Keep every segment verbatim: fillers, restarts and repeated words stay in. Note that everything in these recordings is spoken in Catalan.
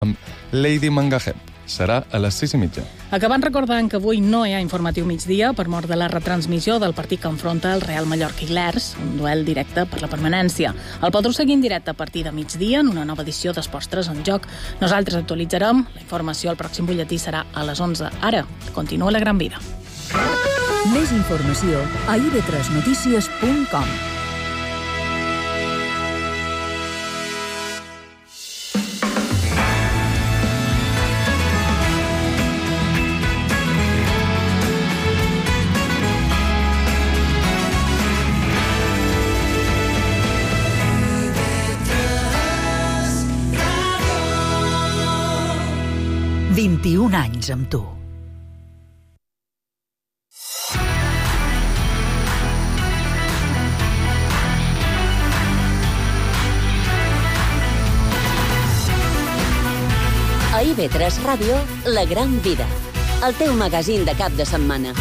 amb Lady Mangaheb. Serà a les sis i mitja. Acabant recordant que avui no hi ha informatiu migdia per mort de la retransmissió del partit que enfronta el Real Mallorca i l'Ers, un duel directe per la permanència. El podreu seguir en directe a partir de migdia en una nova edició d'Esports tres en joc. Nosaltres actualitzarem. La informació al pròxim butlletí serà a les onze. Ara, continua la gran vida. Més informació a i be tres notícies punt com. vint-i-un anys amb tu. A i be tres Ràdio, La Gran Vida, el teu magazín de cap de setmana.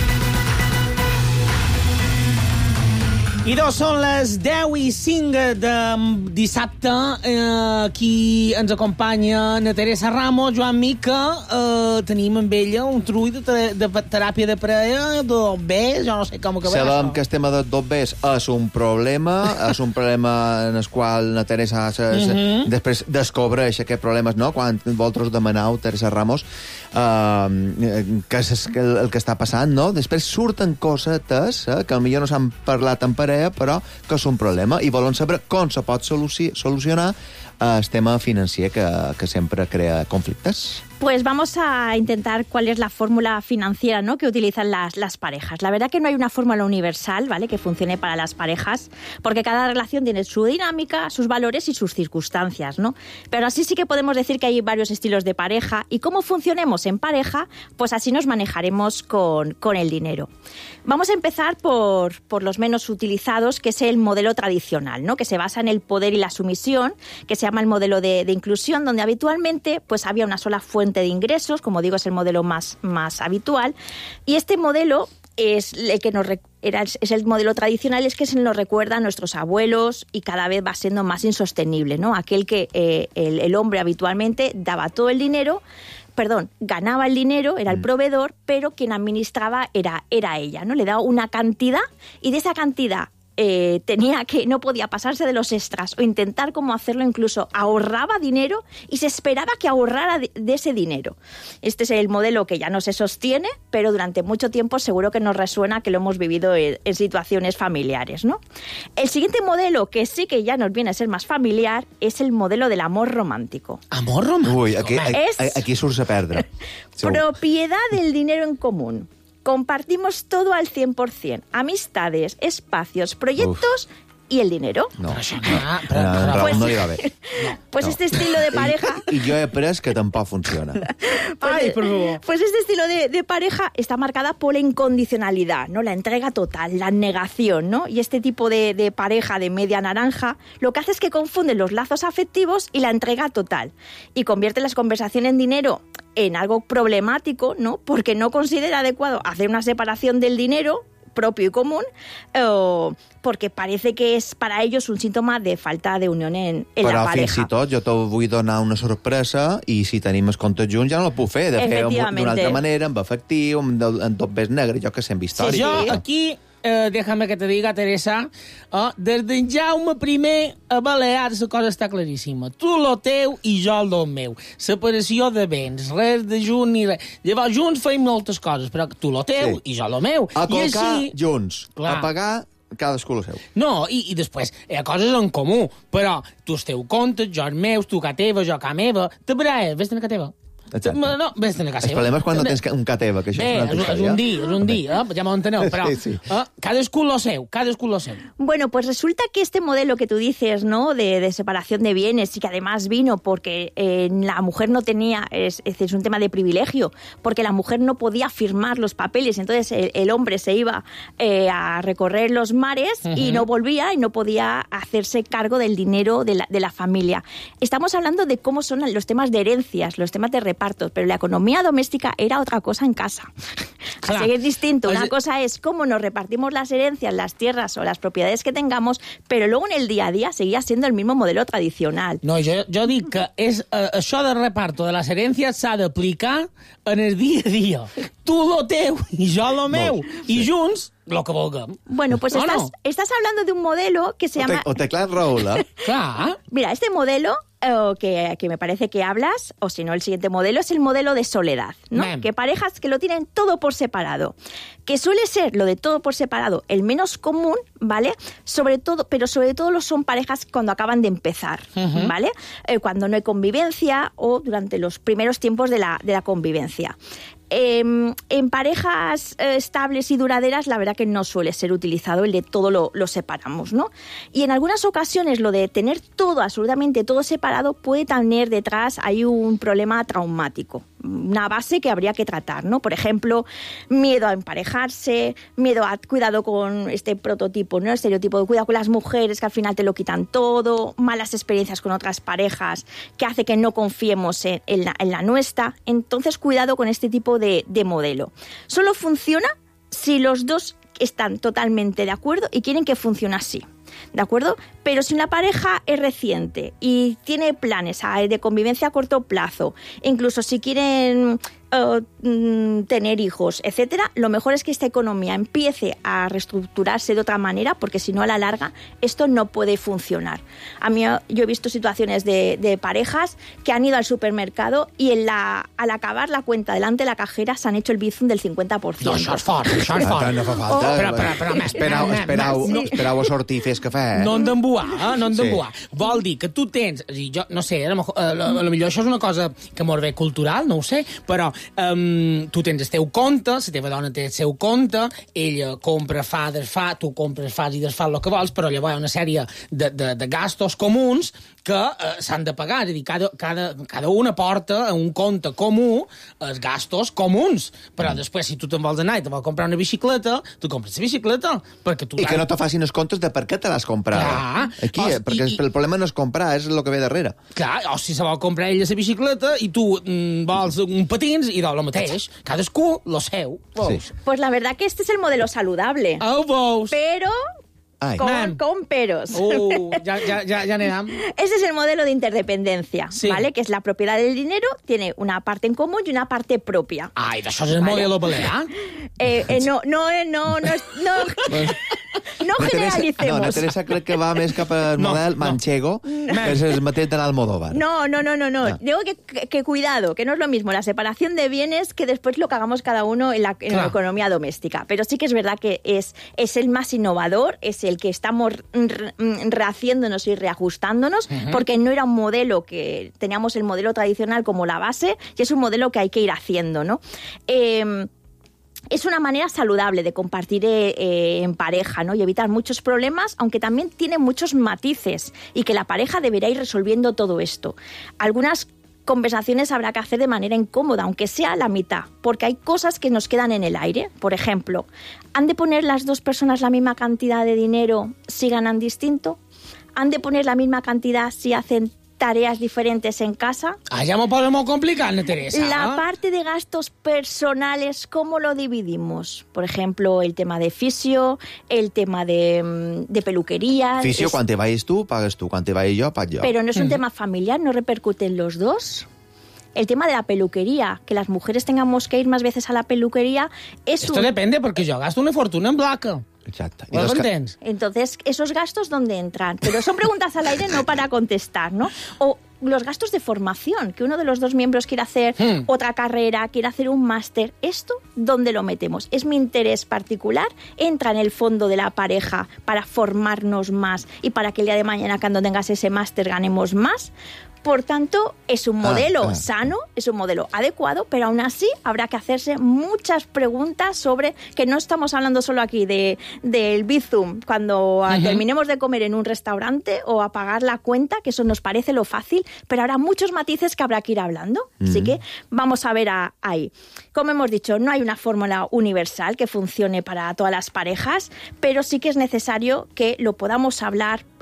I dos són les deu i cinc de dissabte. Eh, aquí ens acompanya na Teresa Ramos, Joan Mica. Eh, tenim amb ella un trull de, ter de teràpia de parella, de dobbers, jo no sé com acabar Sabem això. que el tema de dobbers és un problema, és un problema en el qual la Teresa se, se, mm-hmm. després descobreix aquests problemes, no? Quan vosaltres demaneu, Teresa Ramos, eh, que és el, el que està passant, no? Després surten cosetes eh, que potser no s'han parlat en parella, però que és un problema i volen saber com se pot solucionar el tema financer que, que sempre crea conflictes. Pues vamos a intentar cuál es la fórmula financiera, ¿no?, que utilizan las, las parejas. La verdad que no hay una fórmula universal, ¿vale?, que funcione para las parejas, porque cada relación tiene su dinámica, sus valores y sus circunstancias, ¿no? Pero así sí que podemos decir que hay varios estilos de pareja y cómo funcionemos en pareja, pues así nos manejaremos con, con el dinero. Vamos a empezar por, por los menos utilizados, que es el modelo tradicional, ¿no?, que se basa en el poder y la sumisión, que se llama el modelo de, de inclusión, donde habitualmente pues había una sola fuente de ingresos, como digo, es el modelo más, más habitual, y este modelo es el que nos era, es el modelo tradicional, es que se nos recuerda a nuestros abuelos y cada vez va siendo más insostenible, ¿no? Aquel que eh, el, el hombre habitualmente daba todo el dinero, perdón, ganaba el dinero, era el proveedor, pero quien administraba era, era ella, ¿no? Le daba una cantidad y de esa cantidad Eh, tenía que, no podía pasarse de los extras o intentar cómo hacerlo, incluso ahorraba dinero y se esperaba que ahorrara de, de ese dinero. Este es el modelo que ya no se sostiene, pero durante mucho tiempo seguro que nos resuena que lo hemos vivido en, en situaciones familiares, ¿no? El siguiente modelo, que sí que ya nos viene a ser más familiar, es el modelo del amor romántico. Amor romántico? Ui, aquí, aquí, es aquí surts a perdre. propiedad del dinero en común. Compartimos todo al cien por cien. Amistades, espacios, proyectos Uf. y el dinero. No, no, no, però, no, però pues, no li va bé. Pues no. este estilo de pareja... I, I jo he après que tampoc funciona. Pues, Ay, por favor. Pues este estilo de, de pareja está marcada por la incondicionalidad, ¿no? La entrega total, la negación, ¿no? Y este tipo de, de pareja de media naranja lo que hace es que confunde los lazos afectivos y la entrega total. Y convierte las conversaciones en dinero en algo problemático, ¿no? Porque no considera adecuado hacer una separación del dinero propio y común, eh, porque parece que es para ellos un síntoma de falta de unión en, en Però la pareja. fins i tot jo te vull donar una sorpresa i si tenim els comptes junts ja no la puc fer, de fer d'una altra manera, amb efectiu, amb, amb dobbers negres, jo que sé, amb història. Sí, jo aquí, eh, déjame que te diga, Teresa, eh, des d'en Jaume primer a Balears la cosa està claríssima. Tu lo teu i jo lo meu. Separació de béns, res de junt ni res. Llavors, junts feim moltes coses, però tu lo teu sí. i jo lo meu. A colcar així, junts, clar. a pagar cadascú el seu. No, i, i després hi ha coses en comú, però tu els teus comptes, jo els meus, tu ca teva, jo ca meva. Te braes, vés tenir ca teva. Exacte. No, vés tenir ca seva. El problema és quan no tens un ca teva, que això Bé, és una altra és, història. és un dia, és un dia, eh? Ja m'ho enteneu, però sí, sí. Eh? cadascú lo seu, cadascú lo seu. Bueno, pues resulta que este modelo que tú dices, ¿no?, de, de separación de bienes, y que además vino porque eh, la mujer no tenía, es, es un tema de privilegio, porque la mujer no podía firmar los papeles, entonces el, el hombre se iba eh, a recorrer los mares uh-huh. y no volvía y no podía hacerse cargo del dinero de la, de la familia. Estamos hablando de cómo son los temas de herencias, los temas de repartos, pero la economía doméstica era otra cosa en casa. Así que es distinto. Una cosa es cómo nos repartimos las herencias, las tierras o las propiedades que tengamos, però luego en el día a día seguía siendo el mismo modelo tradicional. No, jo, jo dic que és, uh, això de reparto de les herències s'ha d'aplicar en el dia a dia. Tu lo teu i jo lo meu. No, sí. I junts, lo que vulguem. Bueno, pues no, estás, no. estás hablando de un modelo que se o llama... Te, o teclat Raúl, eh? Clar. Mira, este modelo eh, que, que me parece que hablas, o si no el siguiente modelo, es el modelo de soledad, ¿no? Mem. Que parejas que lo tienen todo por separado. Que suele ser lo de todo por separado el menos común, ¿vale? Sobre todo, pero sobre todo lo son parejas cuando acaban de empezar, uh-huh. ¿vale? Eh, cuando no hay convivencia o durante los primeros tiempos de la, de la convivencia. Eh, en parejas eh, estables y duraderas, la verdad que no suele ser utilizado el de todo lo, lo separamos, ¿no? Y en algunas ocasiones lo de tener todo, absolutamente todo separado, puede tener detrás hay un problema traumático, una base que habría que tratar, ¿no? Por ejemplo, miedo a emparejarse, miedo a cuidado con este prototipo, ¿no? Estereotipo de cuidado con las mujeres que al final te lo quitan todo, malas experiencias con otras parejas que hace que no confiemos en, en, la, en la nuestra. Entonces, cuidado con este tipo de, de modelo. Solo funciona si los dos están totalmente de acuerdo y quieren que funcione así. ¿De acuerdo? Pero si una pareja es reciente y tiene planes de convivencia a corto plazo, incluso si quieren uh, tener hijos, etcétera, lo mejor es que esta economía empiece a reestructurarse de otra manera, porque si no, a la larga, esto no puede funcionar. A mí, yo he visto situaciones de, de parejas que han ido al supermercado y en la, al acabar la cuenta delante de la cajera se han hecho el bizum del cinquanta por ciento. No, això és fort, això és fort. No fa falta. Oh, però, però, però, més, esperau, més, esperau, més, no, esperau a sortir i fes cafè. Eh? No han d'embuar, eh? No han d'embuar. Sí. Vol dir que tu tens... Jo no sé, a lo, a lo millor això és una cosa que molt bé cultural, no ho sé, però um, tu tens el teu compte, la teva dona té el seu compte, ella compra, fa, desfà, tu compres, fas i desfàs el que vols, però llavors hi ha una sèrie de, de, de gastos comuns que uh, s'han de pagar. És a dir, cada, cada, cada una porta a un compte comú els gastos comuns. Però mm. després, si tu te'n vols anar i te vols comprar una bicicleta, tu compres la bicicleta. Perquè tu I que no te facin els comptes de per què te l'has comprat. Clar. Aquí, o, perquè i, el problema no és comprar, és el que ve darrere. Clar, o si se vol comprar ella la bicicleta i tu mm, vols un patins i del mateix. Cadascú lo seu. Sí. Pues la verdad que este es el modelo saludable. Oh, veus. Pero... Ai. Con, con peros. Uh, ja, ja, ja, ja anirem. Ese es el modelo de interdependencia, sí. ¿vale? Que es la propiedad del dinero, tiene una parte en común y una parte propia. Ai, d'això és el ¿vale? Modelo balear? Eh, eh, no, no, no, no, no, no, no generalicemos. No, na Teresa crec que va més cap al model no, manchego, no. que és el mateix de l'Almodóvar. No, no, no, no, no. no. Digo que, que, que cuidado, que no es lo mismo la separación de bienes que después lo que hagamos cada uno en la, en la economía doméstica. Pero sí que es verdad que es, es el más innovador, es el que estamos re, rehaciéndonos y reajustándonos, uh-huh. porque no era un modelo que teníamos el modelo tradicional como la base, y es un modelo que hay que ir haciendo, ¿no? Eh, Es una manera saludable de compartir eh, en pareja, ¿no? Y evitar muchos problemas, aunque también tiene muchos matices y que la pareja deberá ir resolviendo todo esto. Algunas conversaciones habrá que hacer de manera incómoda, aunque sea la mitad, porque hay cosas que nos quedan en el aire. Por ejemplo, ¿han de poner las dos personas la misma cantidad de dinero si ganan distinto? ¿Han de poner la misma cantidad si hacen tareas diferentes en casa? Ah, ya me podemos complicar, ¿no, Teresa? La parte de gastos personales, ¿cómo lo dividimos? Por ejemplo, el tema de fisio, el tema de, de peluquería... Fisio, es... quan te vayas tú, pagues tú. Quan te vayas yo, pago yo. Pero no es un Mm. tema familiar, ¿no repercuten los dos? El tema de la peluquería, que las mujeres tengamos que ir más veces a la peluquería, es Esto un... depende, porque yo gasto una fortuna en blanca. Exacte. I ¿Lo los ca- entens? Entonces, ¿esos gastos dónde entran? Pero son preguntas al aire, no para contestar, ¿no? O los gastos de formación, que uno de los dos miembros quiere hacer Hmm. otra carrera, quiere hacer un máster. ¿Esto dónde lo metemos? ¿Es mi interés particular? ¿Entra en el fondo de la pareja para formarnos más y para que el día de mañana, cuando tengas ese máster, ganemos más? Por tanto, es un modelo ah, ah. sano, es un modelo adecuado, pero aún así habrá que hacerse muchas preguntas sobre que no estamos hablando solo aquí de del bizum cuando uh-huh. terminemos de comer en un restaurante o a pagar la cuenta, que eso nos parece lo fácil, pero habrá muchos matices que habrá que ir hablando. Uh-huh. Así que vamos a ver a, ahí. Como hemos dicho, no hay una fórmula universal que funcione para todas las parejas, pero sí que es necesario que lo podamos hablar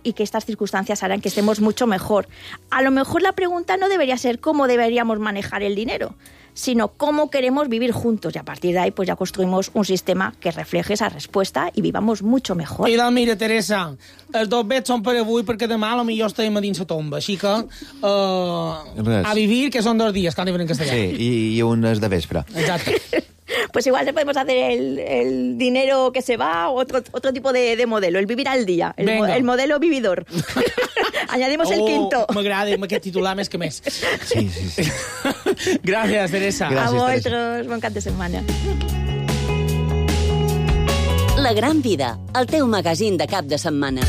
y que estas circunstancias harán que estemos mucho mejor. A lo mejor la pregunta no debería ser cómo deberíamos manejar el dinero, sino cómo queremos vivir juntos, y a partir de ahí pues ya construimos un sistema que refleje esa respuesta i vivamos mucho mejor. I doncs mira, Teresa, els dos bets són per avui perquè demà potser estarem a dins la tomba, així que uh, a vivir, que són dos dies, que han de venir en castellà. Sí, i, i un és de vespre. Exacte. Pues igual le podemos hacer el, el dinero que se va o otro, otro tipo de, de modelo, el vivir al día, el, mo, el modelo vividor. Añadimos oh, el quinto. M'agrada aquest titular més que més. Sí, sí, sí. Gràcies, Teresa. Gràcies, a vosaltres, bon cap de setmana. La Gran Vida, el teu magazín de cap de setmana.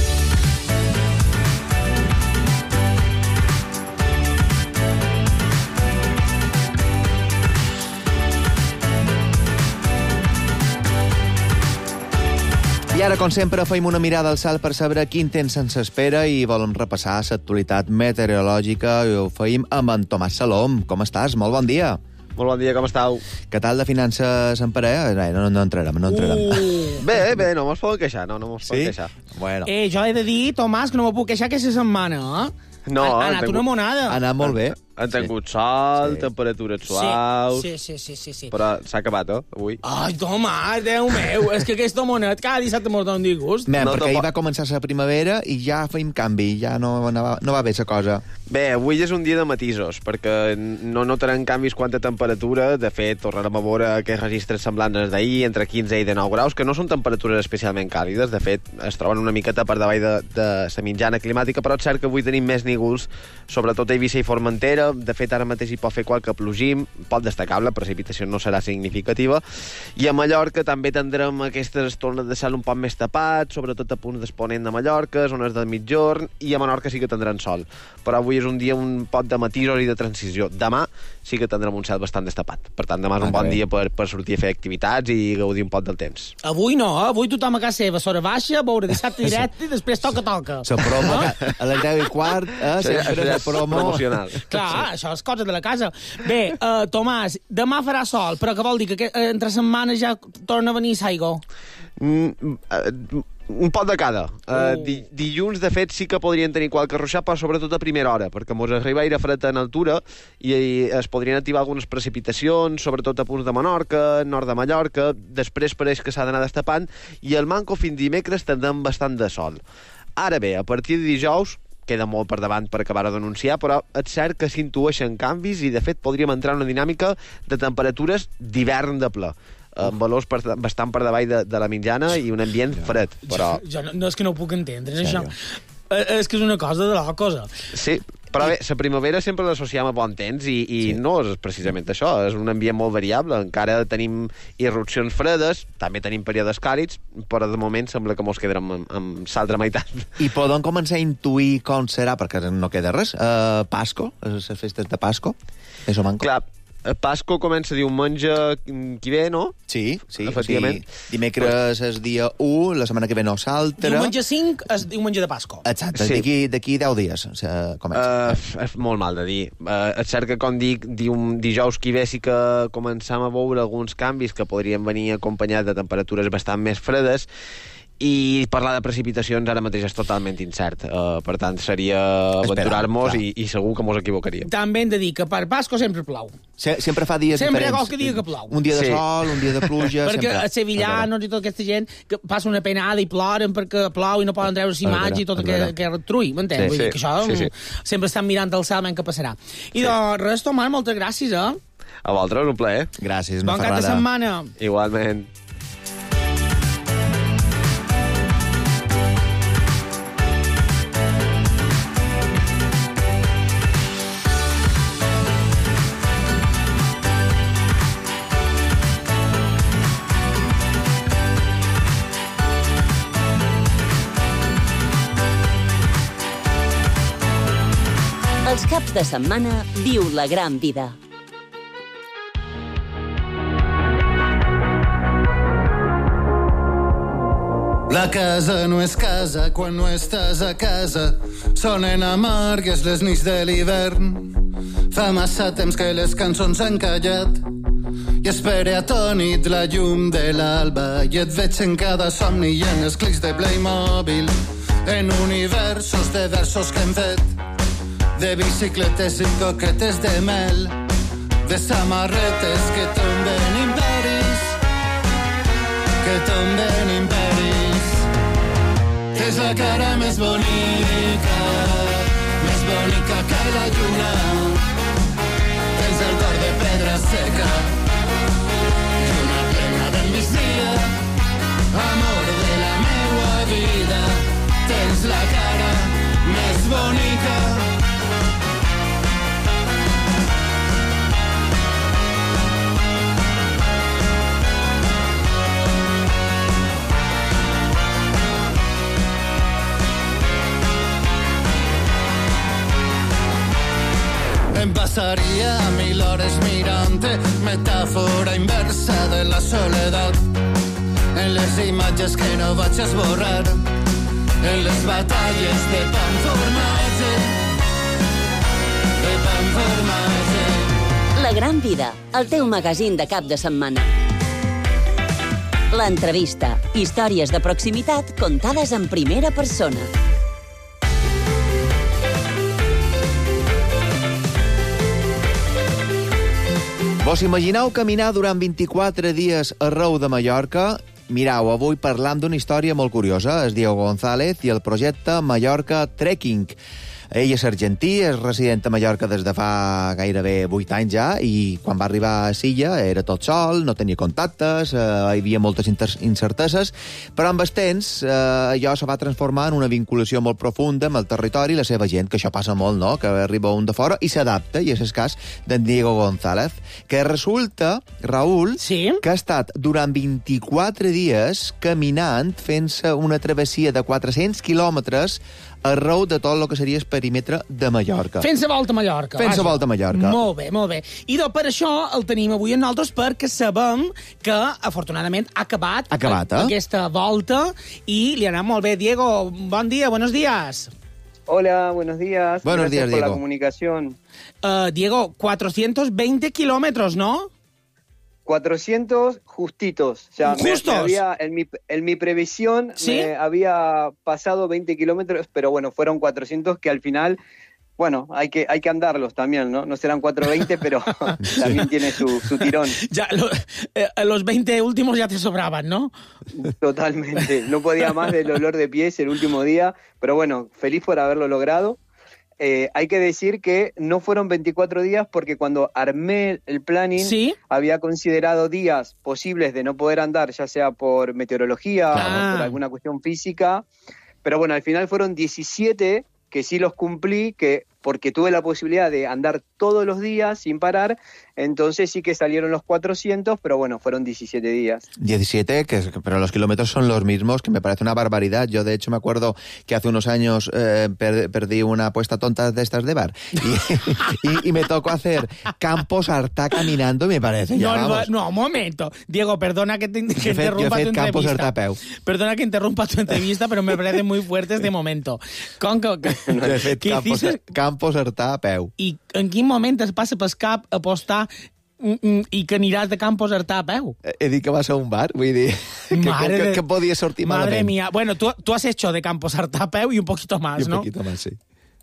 I ara, com sempre, feim una mirada al cel per saber quin temps se'ns espera i volem repassar l'actualitat meteorològica i ho feim amb en Tomàs Salom. Com estàs? Molt bon dia. Molt bon dia, com estàu? Què tal de finances en parella? No, no entrarem, no entrarem. Uh. Bé, bé, no mos poden queixar, no, no mos poden sí? queixar. Bueno. Eh, jo he de dir, Tomàs, que no me puc queixar aquesta setmana, eh? No, ha, ha anat una monada. Ha anat molt bé. Han tingut sí. sol, sí. temperatures suaus... Sí, sí, sí, sí, sí. Però s'ha acabat, eh, avui. Ai, Tomàs, Déu meu, és que aquesta monet cada dissabte mos dona un disgust. Men, no, perquè ahir va va començar la primavera i ja feim canvi, ja no, no, va, no va bé la cosa. Bé, avui és un dia de matisos, perquè no notarem canvis quant a temperatura. De fet, tornarem a veure aquests registres semblants als d'ahir, entre quinze i dinou graus, que no són temperatures especialment càlides. De fet, es troben una miqueta per davall de, de la mitjana climàtica, però és cert que avui tenim més nígols, sobretot a Eivissa i Formentera. De fet, ara mateix hi pot fer qualque plogim, pot destacar, la precipitació no serà significativa. I a Mallorca també tindrem aquestes estones de cel un poc més tapats, sobretot a punts d'exponent de Mallorca, zones del mitjorn, i a Menorca sí que tindran sol. Però avui és un dia un pot de matisos i de transició. Demà sí que tindrem un cel bastant destapat. Per tant, demà és un bon dia per, per sortir a fer activitats i gaudir un pot del temps. Avui no, eh? Avui tothom a casa seva, s'hora baixa, veure dissabte directe i després toca, toca. La promo, a les deu i quart, eh? Sempre la promo. Promocional. Clar, això és cosa de la casa. Bé, uh, Tomàs, demà farà sol, però què vol dir? Que entre setmanes ja torna a venir l'aigua? Mm, uh, un pot de cada. Uh, di dilluns, de fet, sí que podrien tenir qualque ruixat, però sobretot a primera hora, perquè mos arriba aire fred en altura i, i es podrien activar algunes precipitacions, sobretot a punts de Menorca, nord de Mallorca. Després pareix que s'ha d'anar destapant i el manco fins dimecres tindrem bastant de sol. Ara bé, a partir de dijous queda molt per davant per acabar d'anunciar, però és cert que s'intueixen canvis i, de fet, podríem entrar en una dinàmica de temperatures d'hivern de ple, amb valors bastant per davall de, de la mitjana i un ambient fred. Però... Jo, jo no, no és que no ho puc entendre, és això. Eh, és que és una cosa de la cosa. Sí, però bé, la primavera sempre l'associem a bon temps i, i sí. no és precisament això, és un ambient molt variable. Encara tenim irrupcions fredes, també tenim períodes càlids, però de moment sembla que mos quedarem amb, amb l'altra meitat. I podem començar a intuir com serà, perquè no queda res, uh, Pasco, les festes de Pasco, això manco. Clar, Pasco comença diumenge qui ve, no? Sí, sí. Efectivament. O sigui, dimecres és dia u, la setmana que ve no s'altra. Diumenge cinc és diumenge de Pasco. Exacte, sí. d'aquí deu dies comença. Uh, és molt mal de dir. Uh, és cert que, com dic, dium, dijous qui ve sí que començam a veure alguns canvis que podrien venir acompanyats de temperatures bastant més fredes, i parlar de precipitacions ara mateix és totalment incert. Uh, per tant, seria aventurar-nos i, i segur que mos equivocaríem. També hem de dir que per Pasco sempre plou. Se, sempre fa dies sempre diferents. Sempre hi ha qualque dia que plou. Un dia de sí. sol, un dia de pluja... perquè sempre. els sevillanos i tota aquesta gent que passa una penada i ploren perquè plou i no poden treure imatge i tot aquest que trui, m'entens? Sí, Vull dir sí, que això sí, sí. sempre estan mirant al cel què passarà. I sí. doncs, res, Tomàs, moltes gràcies, eh? A vosaltres, un plaer. Gràcies, una bon ferrada. Bon cap de setmana. Igualment. Els caps de setmana viu la gran vida. La casa no és casa quan no estàs a casa. Sonen amargues les nits de l'hivern. Fa massa temps que les cançons han callat i espere atònit la llum de l'alba i et veig en cada somni i en els clics de Playmobil. en universos de versos que hem fet, de bicicletes i coquetes de mel, de samarretes que tomben imperis, que tomben imperis. És la cara més bonica, més bonica que la lluna. Tens el cor de pedra seca i una plena del migdia, amor de la meua vida. Tens la cara més bonica. Em passaria mil hores mirant-te, metàfora inversa de la soledat, en les imatges que no vaig esborrar, en les batalles de pa amb formatge, de pa amb formatge. La Gran Vida, el teu magazín de cap de setmana. L'entrevista, històries de proximitat contades en primera persona. Vos imagineu caminar durant vint-i-quatre dies arreu de Mallorca? Mireu, avui parlam d'una història molt curiosa. És Diego González i el projecte Mallorca Trekking. Ell és argentí, és resident a Mallorca des de fa gairebé vuit anys ja, i quan va arribar a Silla era tot sol, no tenia contactes, eh, hi havia moltes incerteses, però amb el temps eh, allò se va transformar en una vinculació molt profunda amb el territori i la seva gent, que això passa molt, no?, que arriba un de fora i s'adapta, i és el cas d'en Diego González, que resulta, Raül, sí? que ha estat durant vint-i-quatre dies caminant, fent-se una travessia de quatre-cents quilòmetres arreu de tot el que seria el perímetre de Mallorca. Fent-se volta a Mallorca. Fent-se volta a Mallorca. Molt bé, molt bé. I doncs per això el tenim avui amb nosaltres, perquè sabem que, afortunadament, ha acabat, ha acabat eh? aquesta volta i li ha anat molt bé. Diego, bon dia, buenos días. Hola, buenos días. Buenos Gracias días, por Diego. la comunicación. Uh, Diego, cuatrocientos veinte kilómetros, ¿no? cuatrocientos justitos. O sea, ¿Justos? Me, me había, en, mi, en mi previsión ¿Sí? me había pasado veinte kilómetros, pero bueno, fueron cuatrocientos que al final, bueno, hay que, hay que andarlos también, ¿no? No serán cuatrocientos veinte, pero también tiene su, su tirón. Ya, lo, eh, los veinte últimos ya te sobraban, ¿no? Totalmente. No podía más del olor de pies el último día, pero bueno, feliz por haberlo logrado. Eh, hay que decir que no fueron veinticuatro días porque cuando armé el planning ¿Sí? había considerado días posibles de no poder andar, ya sea por meteorología Ah. o por alguna cuestión física, pero bueno, al final fueron diecisiete que sí los cumplí, que porque tuve la posibilidad de andar todos los días sin parar, entonces sí que salieron los cuatrocientos, pero bueno, fueron diecisiete días. diecisiete, que, pero los kilómetros son los mismos, que me parece una barbaridad. Yo, de hecho, me acuerdo que hace unos años eh, per, perdí una apuesta tonta de estas de bar y, y, y me tocó hacer Campos Artà caminando y me parece, ya, no, vamos. no, un momento. Diego, perdona que, te, que Jo he fet, jo he interrumpa fet tu Campos entrevista. Artà a peu. Perdona que interrumpa tu entrevista, pero me parece muy fuerte este momento. Com que, que, Jo he fet que Campos, hiciste, Campos Artà a peu. I en quin moment es passa pel cap apostar mm, mm, i que aniràs de Campos Artà a peu? He dit que va ser un bar, vull dir, que, Madre que, de- que podia sortir Madre malament. mía. Bueno, tú, tú has hecho de Campos Artà a peu y un poquito más, Y un ¿no? poquito más, sí.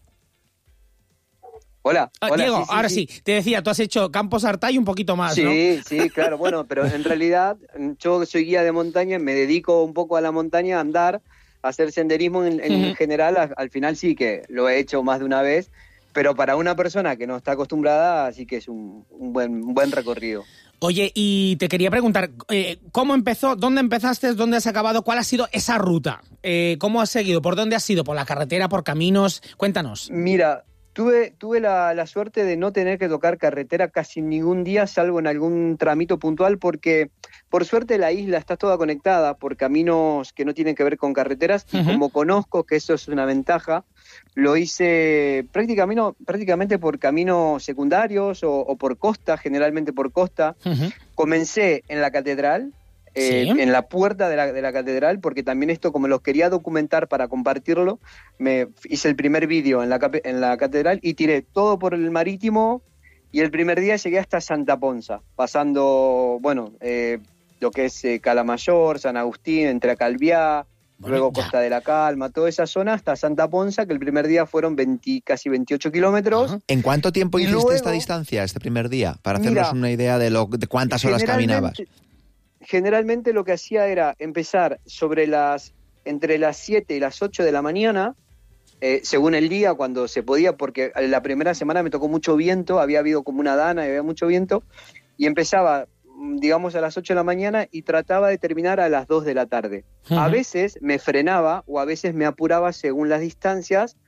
Hola, Ah, hola, Diego, sí, sí, ahora sí. sí. Te decía, tú has hecho Campos Artà y un poquito más, Sí, ¿no? sí, claro, bueno, pero en realidad yo soy guía de montaña, me dedico un poco a la montaña, a andar, a hacer senderismo en, en Ujú. general, a- al final sí que lo he hecho más de una vez, pero para una persona que no está acostumbrada, sí que es un, un buen, un buen recorrido. Oye, y te quería preguntar, eh, ¿cómo empezó? ¿Dónde empezaste? ¿Dónde has acabado? ¿Cuál ha sido esa ruta? Eh, ¿Cómo has seguido? ¿Por dónde has ido? ¿Por la carretera? ¿Por caminos? Cuéntanos. Mira, tuve, tuve la, la suerte de no tener que tocar carretera casi ningún día, salvo en algún tramito puntual, porque por suerte la isla está toda conectada por caminos que no tienen que ver con carreteras, y Ujú. como conozco que eso es una ventaja, lo hice prácticamente, prácticamente por caminos secundarios o, o por costa, generalmente por costa. Ujú. Comencé en la catedral, eh, Sí. en la puerta de la, de la catedral, porque también esto, como lo quería documentar para compartirlo, me hice el primer vídeo en la, cape- en la catedral y tiré todo por el marítimo, y el primer día llegué hasta Santa Ponza, pasando, bueno, eh, lo que es eh, Calamayor, San Agustín, entre Calviá, Bueno, luego ya. Costa de la Calma, toda esa zona, hasta Santa Ponza, que el primer día fueron veinte, casi veintiocho kilómetros. Uh-huh. ¿En cuánto tiempo hiciste luego, esta distancia, este primer día? Para hacernos mira, una idea de, lo, de cuántas horas caminabas. Generalmente lo que hacía era empezar sobre las entre las siete y las ocho de la mañana, eh, según el día, cuando se podía, porque la primera semana me tocó mucho viento, había habido como una dana y había mucho viento, y empezaba, digamos, a las ocho de la mañana y trataba de terminar a las dos de la tarde. Uh-huh. A veces me frenaba o a veces me apuraba según las distancias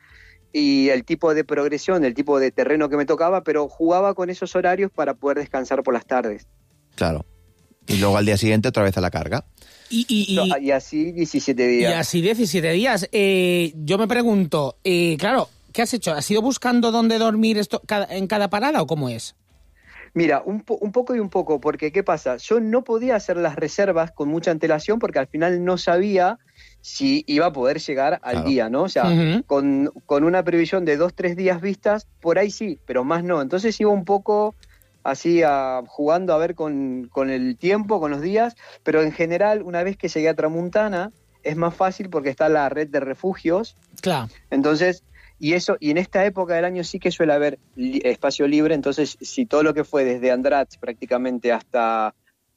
y el tipo de progresión, el tipo de terreno que me tocaba, pero jugaba con esos horarios para poder descansar por las tardes. Claro. Y luego al día siguiente otra vez a la carga. Y, y, y, y así diecisiete días. Y así diecisiete días. Eh, yo me pregunto, eh, claro, ¿qué has hecho? ¿Has ido buscando dónde dormir esto cada, en cada parada o cómo es? Mira, un, po- un poco y un poco, porque ¿qué pasa? Yo no podía hacer las reservas con mucha antelación porque al final no sabía si iba a poder llegar al Claro. día, ¿no? O sea, Ujú. con, con una previsión de dos, tres días vistas, por ahí sí, pero más no. Entonces iba un poco así a, jugando a ver con, con el tiempo, con los días, pero en general, una vez que llegué a Tramuntana, es más fácil porque está la red de refugios. Claro. Entonces, y eso, y en esta época del año sí que suele haber li- espacio libre, entonces si todo lo que fue desde Andratx prácticamente hasta,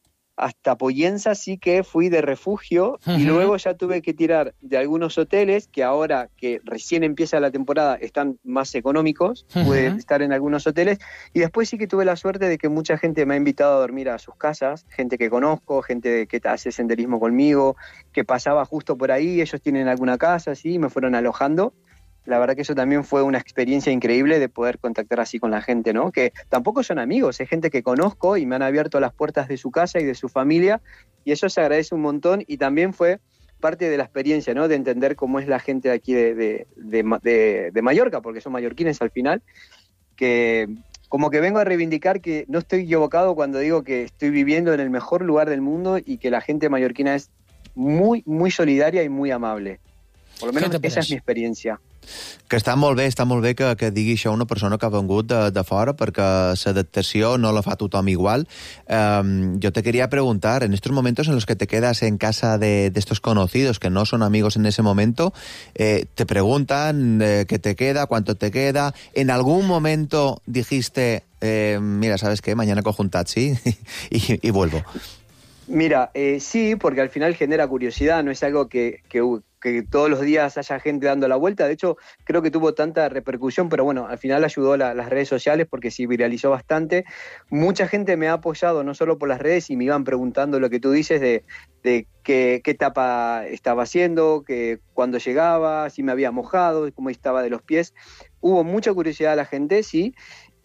hasta Poyenza sí que fui de refugio. Ujú. Y luego ya tuve que tirar de algunos hoteles que ahora que recién empieza la temporada están más económicos, Ujú. pude estar en algunos hoteles y después sí que tuve la suerte de que mucha gente me ha invitado a dormir a sus casas, gente que conozco, gente que hace senderismo conmigo, que pasaba justo por ahí, ellos tienen alguna casa, así, y me fueron alojando. La verdad que eso también fue una experiencia increíble de poder contactar así con la gente, ¿no? Que tampoco son amigos, es gente que conozco y me han abierto las puertas de su casa y de su familia y eso se agradece un montón y también fue parte de la experiencia, ¿no? De entender cómo es la gente de aquí de, de, de, de, de Mallorca, porque son mallorquines al final, que como que vengo a reivindicar que no estoy equivocado cuando digo que estoy viviendo en el mejor lugar del mundo y que la gente mallorquina es muy, muy solidaria y muy amable. Por lo menos esa es mi experiencia. Que està molt bé, està molt bé que, que digui això una persona que ha vengut de, de fora, perquè l'adaptació no la fa tothom igual. Um, yo te quería preguntar, en estos momentos en los que te quedas en casa de, de estos conocidos que no son amigos en ese momento, eh, te preguntan eh, qué te queda, cuánto te queda. ¿En algún momento dijiste, eh, mira, ¿sabes qué? Mañana cojo un taxi y, y vuelvo? Mira, eh, sí, porque al final genera curiosidad, no es algo que, que, que todos los días haya gente dando la vuelta. De hecho, creo que tuvo tanta repercusión, pero bueno, al final ayudó la, las redes sociales porque se viralizó bastante. Mucha gente me ha apoyado, no solo por las redes, y me iban preguntando lo que tú dices de, de qué, qué etapa estaba haciendo, que cuándo llegaba, si me había mojado, cómo estaba de los pies. Hubo mucha curiosidad a la gente, sí,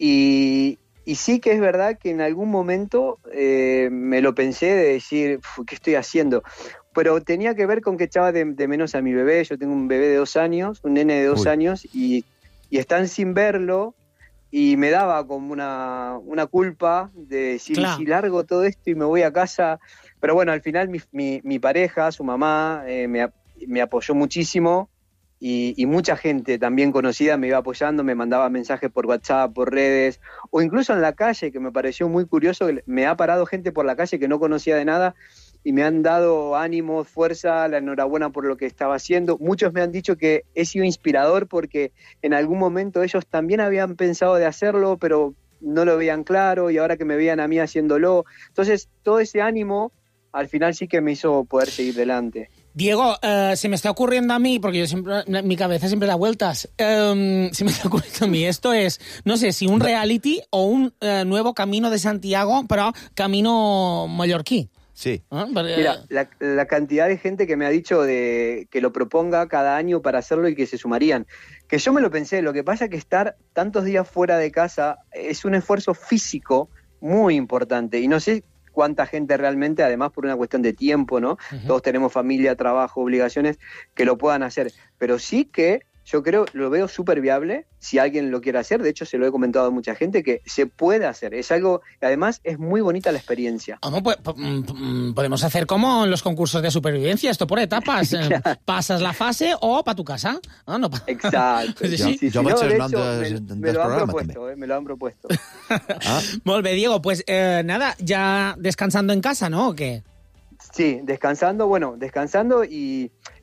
y... Y sí que es verdad que en algún momento eh, me lo pensé de decir, ¿qué estoy haciendo? Pero tenía que ver con que echaba de, de menos a mi bebé. Yo tengo un bebé de dos años, un nene de dos Uy. años, y, y están sin verlo. Y me daba como una, una culpa de decir, claro, si largo todo esto y me voy a casa. Pero bueno, al final mi, mi, mi pareja, su mamá, eh, me, me apoyó muchísimo. Y, y mucha gente también conocida me iba apoyando, me mandaba mensajes por WhatsApp, por redes, o incluso en la calle, que me pareció muy curioso, me ha parado gente por la calle que no conocía de nada y me han dado ánimo, fuerza, la enhorabuena por lo que estaba haciendo. Muchos me han dicho que he sido inspirador porque en algún momento ellos también habían pensado de hacerlo, pero no lo veían claro y ahora que me veían a mí haciéndolo. Entonces, todo ese ánimo al final sí que me hizo poder seguir delante. Diego, uh, se me está ocurriendo a mí, porque yo siempre, mi cabeza siempre da vueltas, um, se me está ocurriendo a mí, esto es, no sé, si un reality o un uh, nuevo Camino de Santiago, pero camino mallorquí. Sí. ¿Ah? Porque... Mira, la, la cantidad de gente que me ha dicho de que lo proponga cada año para hacerlo y que se sumarían. Que yo me lo pensé, lo que pasa es que estar tantos días fuera de casa es un esfuerzo físico muy importante y no sé cuánta gente realmente, además por una cuestión de tiempo, ¿no? Uh-huh. Todos tenemos familia, trabajo, obligaciones, que lo puedan hacer. Pero sí que yo creo, lo veo súper viable, si alguien lo quiere hacer. De hecho, se lo he comentado a mucha gente, que se puede hacer. Es algo, además, es muy bonita la experiencia. ¿Cómo? Pues, podemos hacer como en los concursos de supervivencia, esto por etapas. Claro. Pasas la fase o para tu casa. No, no pa... Exacto. Sí, sí, sí, jo sí, vaig no, ser de nom hecho, de, me, de, me lo han programa, propuesto, eh, me lo han propuesto. Ah. Molt bé, Diego, pues eh, nada, ya descansando en casa, ¿no? ¿O qué? Sí, descansando, bueno, descansando y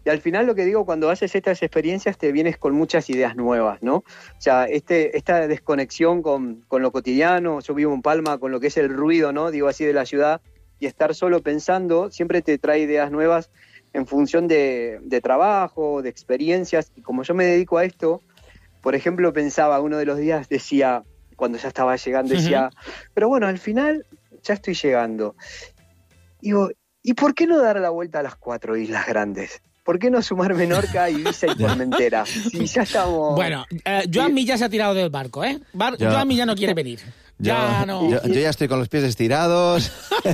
Y al final lo que digo, cuando haces estas experiencias te vienes con muchas ideas nuevas, ¿no? O sea, este, esta desconexión con, con lo cotidiano, yo vivo en Palma, con lo que es el ruido, ¿no? Digo así, de la ciudad, y estar solo pensando siempre te trae ideas nuevas en función de, de trabajo, de experiencias. Y como yo me dedico a esto, por ejemplo, pensaba uno de los días, decía, cuando ya estaba llegando, decía, uh-huh. pero bueno, al final ya estoy llegando. Digo, ¿y por qué no dar la vuelta a las cuatro islas grandes? ¿Por qué no sumar Menorca, Ibiza y Formentera? Si ya estamos... Bueno, eh, Joan Mir ya se ha tirado del barco, ¿eh? Bar yo... Joan Mir ya no quiere venir. Ya yo, no. Yo, yo ya estoy con los pies estirados.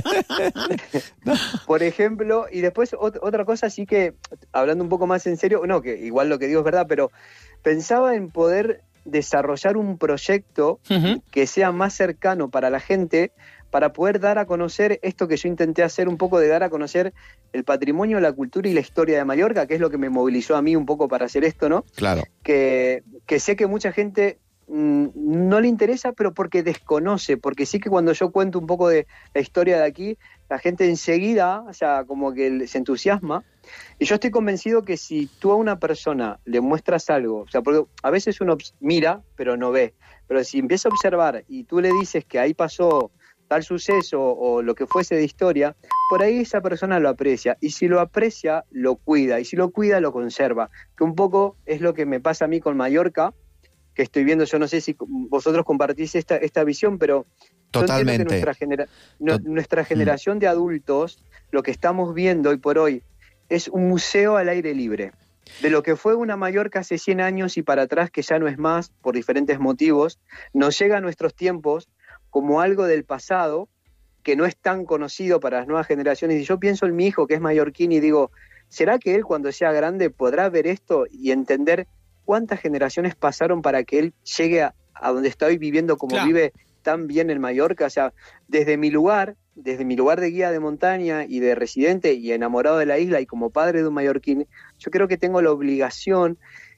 Por ejemplo, y después ot- otra cosa sí que, hablando un poco más en serio, no, que igual lo que digo es verdad, pero pensaba en poder desarrollar un proyecto uh-huh. que sea más cercano para la gente, para poder dar a conocer esto que yo intenté hacer, un poco de dar a conocer el patrimonio, la cultura y la historia de Mallorca, que es lo que me movilizó a mí un poco para hacer esto, ¿no? Claro. Que, que sé que mucha gente mmm, no le interesa, pero porque desconoce, porque sí que cuando yo cuento un poco de la historia de aquí, la gente enseguida, o sea, como que se entusiasma. Y yo estoy convencido que si tú a una persona le muestras algo, o sea, porque a veces uno mira, pero no ve, pero si empieza a observar y tú le dices que ahí pasó tal suceso o lo que fuese de historia, por ahí esa persona lo aprecia, y si lo aprecia, lo cuida, y si lo cuida, lo conserva, que un poco es lo que me pasa a mí con Mallorca, que estoy viendo, yo no sé si vosotros compartís esta, esta visión, pero totalmente. Que nuestra, genera, no, Tot- nuestra generación de adultos, lo que estamos viendo hoy por hoy, es un museo al aire libre, de lo que fue una Mallorca hace cien años y para atrás, que ya no es más, por diferentes motivos, nos llega a nuestros tiempos como algo del pasado, que no es tan conocido para las nuevas generaciones. Y yo pienso en mi hijo, que es mallorquín, y digo, ¿será que él cuando sea grande podrá ver esto y entender cuántas generaciones pasaron para que él llegue a, a donde está hoy viviendo como claro. vive tan bien en Mallorca? O sea, desde mi lugar, desde mi lugar de guía de montaña y de residente y enamorado de la isla y como padre de un mallorquín, yo creo que tengo la obligación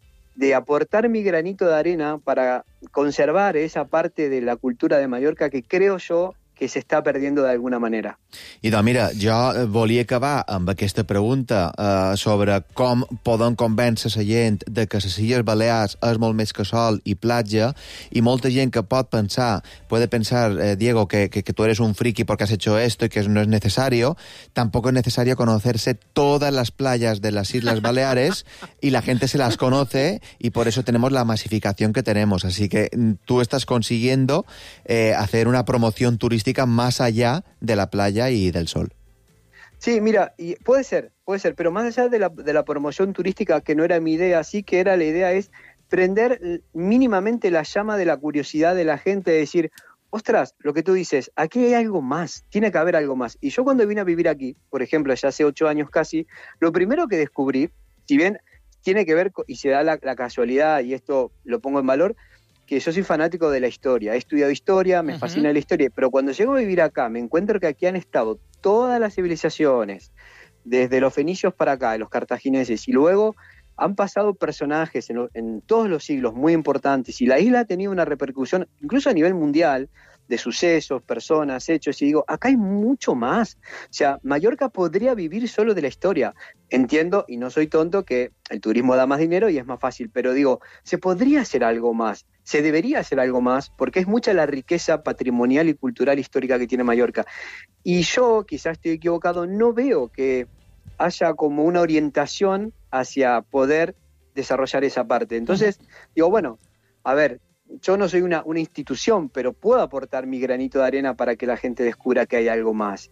de aportar mi granito de arena para conservar esa parte de la cultura de Mallorca que creo yo que se està perdiendo d'alguna manera. I doncs mira, jo volia acabar amb aquesta pregunta eh, sobre com poden convèncer la gent de que les Illes Balears és molt més que sol i platja, i molta gent que pot pensar, puede pensar, eh, Diego, que, que, que tú eres un friki porque has hecho esto y que no es necesario. Tampoco es necesario conocerse todas las playas de las Islas Baleares y la gente se las conoce y por eso tenemos la masificación que tenemos. Así que tú estás consiguiendo eh, hacer una promoción turística más allá de la playa y del sol. Sí, mira, y puede ser, puede ser, pero más allá de la, de la promoción turística, que no era mi idea, sí que era la idea es prender mínimamente la llama de la curiosidad de la gente, de decir, ostras, lo que tú dices, aquí hay algo más, tiene que haber algo más. Y yo cuando vine a vivir aquí, por ejemplo, ya hace ocho años casi, lo primero que descubrí, si bien tiene que ver, y se da la, la casualidad, y esto lo pongo en valor, que yo soy fanático de la historia, he estudiado historia, me uh-huh. fascina la historia, pero cuando llego a vivir acá me encuentro que aquí han estado todas las civilizaciones, desde los fenicios para acá, los cartagineses, y luego han pasado personajes en, lo, en todos los siglos muy importantes, y la isla ha tenido una repercusión, incluso a nivel mundial, de sucesos, personas, hechos, y digo, acá hay mucho más. O sea, Mallorca podría vivir solo de la historia. Entiendo, y no soy tonto, que el turismo da más dinero y es más fácil, pero digo, se podría hacer algo más, se debería hacer algo más, porque es mucha la riqueza patrimonial y cultural histórica que tiene Mallorca. Y yo, quizás estoy equivocado, no veo que haya como una orientación hacia poder desarrollar esa parte. Entonces, digo, bueno, a ver, yo no soy una, una institución, pero puedo aportar mi granito de arena para que la gente descubra que hay algo más.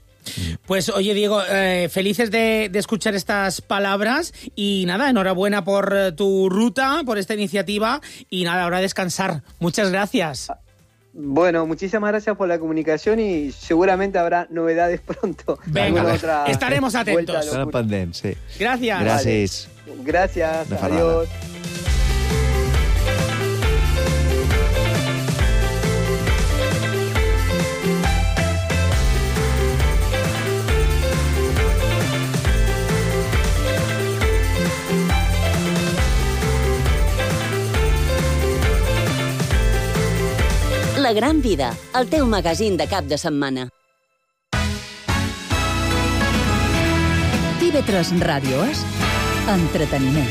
Pues oye, Diego, eh, felices de, de escuchar estas palabras y nada, enhorabuena por tu ruta, por esta iniciativa y nada, ahora a descansar. Muchas gracias. Bueno, muchísimas gracias por la comunicación y seguramente habrá novedades pronto. Venga, otra estaremos atentos. Estarem pendents, sí. Gracias. Gràcies. Vale. Gracias, adiós. La Gran Vida, el teu magazín de cap de setmana. T V tres Ràdio és Entreteniment.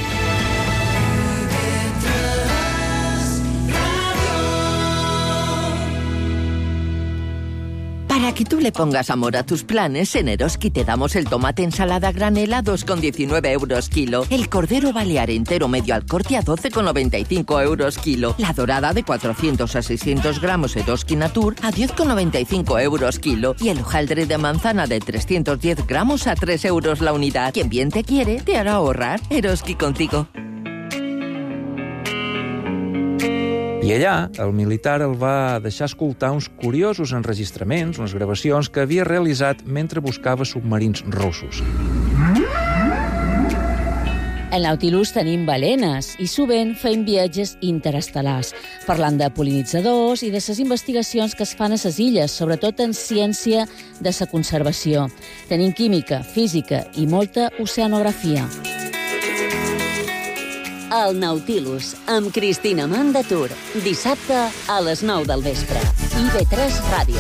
Para que tú le pongas amor a tus planes, en Eroski te damos el tomate ensalada granel a dos con diecinueve euros kilo, el cordero balear entero medio al corte a doce con noventa y cinco euros kilo, la dorada de cuatrocientos a seiscientos gramos Eroski Natur a diez con noventa y cinco euros kilo y el hojaldre de manzana de trescientos diez gramos a tres euros la unidad. Quien bien te quiere, te hará ahorrar. Eroski contigo. I allà, el militar el va deixar escoltar uns curiosos enregistraments, unes gravacions que havia realitzat mentre buscava submarins russos. Al Nautilus tenim balenes i sovint fem viatges interestel·lars, parlant de pol·linitzadors i de les investigacions que es fan a les illes, sobretot en ciència de la conservació. Tenim química, física i molta oceanografia. El Nautilus, amb Cristina Mandatur. Dissabte a les nou del vespre. I ve tres Ràdio.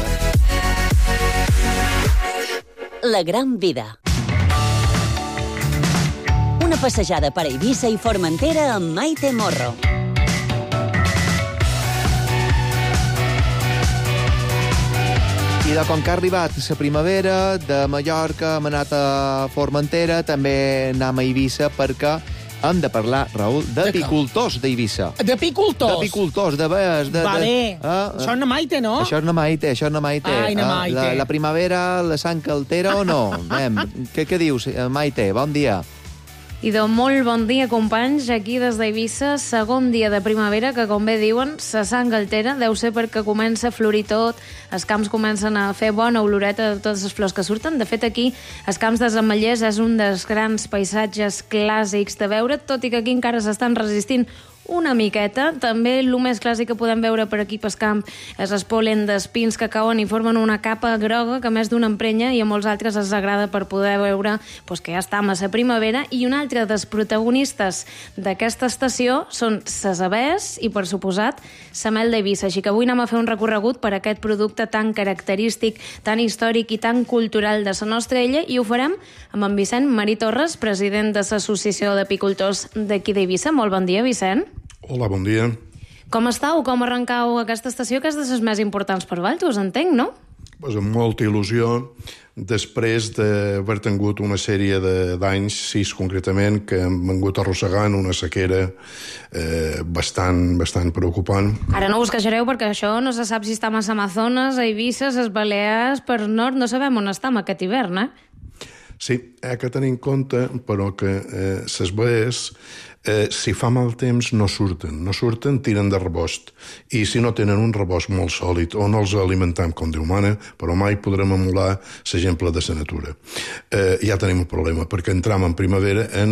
La gran vida. Una passejada per Eivissa i Formentera amb Maite Morro. I de com que ha arribat la primavera, de Mallorca hem anat a Formentera, també anem a Eivissa perquè hem de parlar, Raül, d'apicultors d'Eivissa. D'apicultors? D'apicultors, de bes... De, vale. De, uh, això és na Maite, no? Això és na Maite, això és na Maite. Ai, na Maite. Uh, la, la primavera, la sang que altera o no? Anem, què, què dius, Maite? Bon dia. I de molt bon dia, companys. Aquí des d'Eivissa, segon dia de primavera, que com bé diuen, sa sang altera. Deu ser perquè comença a florir tot, els camps comencen a fer bona oloreta de totes les flors que surten. De fet, aquí, els camps de Ametllers és un dels grans paisatges clàssics de veure, tot i que aquí encara s'estan resistint una miqueta. També el més clàssic que podem veure per aquí pel camp és el pol·len d'espins que cauen i formen una capa groga que més d'una emprenya i a molts altres els agrada per poder veure pues, que ja està a la primavera. I un altre dels protagonistes d'aquesta estació són ses abers i, per suposat, la mel d'Eivissa. Així que avui anem a fer un recorregut per aquest producte tan característic, tan històric i tan cultural de la nostra illa i ho farem amb en Vicent Marí Torres, president de l'Associació d'Apicultors d'aquí d'Eivissa. Molt bon dia, Vicent. Hola, bon dia. Com estàu? Com arrencau aquesta estació, que és de les més importants per vosaltres, entenc, no? Pues amb molta il·lusió, després d'haver tingut una sèrie d'anys, sis concretament, que hem vingut arrossegant una sequera eh, bastant, bastant preocupant. Ara no us queixareu perquè això no se sap si està a Amazones, a Eivissa, a les Balears, per nord, no sabem on està aquest hivern, eh? Sí, hi ha que tenir en compte, però que eh, les baies, eh, si fa mal temps, no surten. No surten, tiren de rebost. I si no tenen un rebost molt sòlid, o no els alimentam com Déu mana, però mai podrem emular l'exemple de la natura. Eh, ja tenim un problema, perquè entram en primavera en,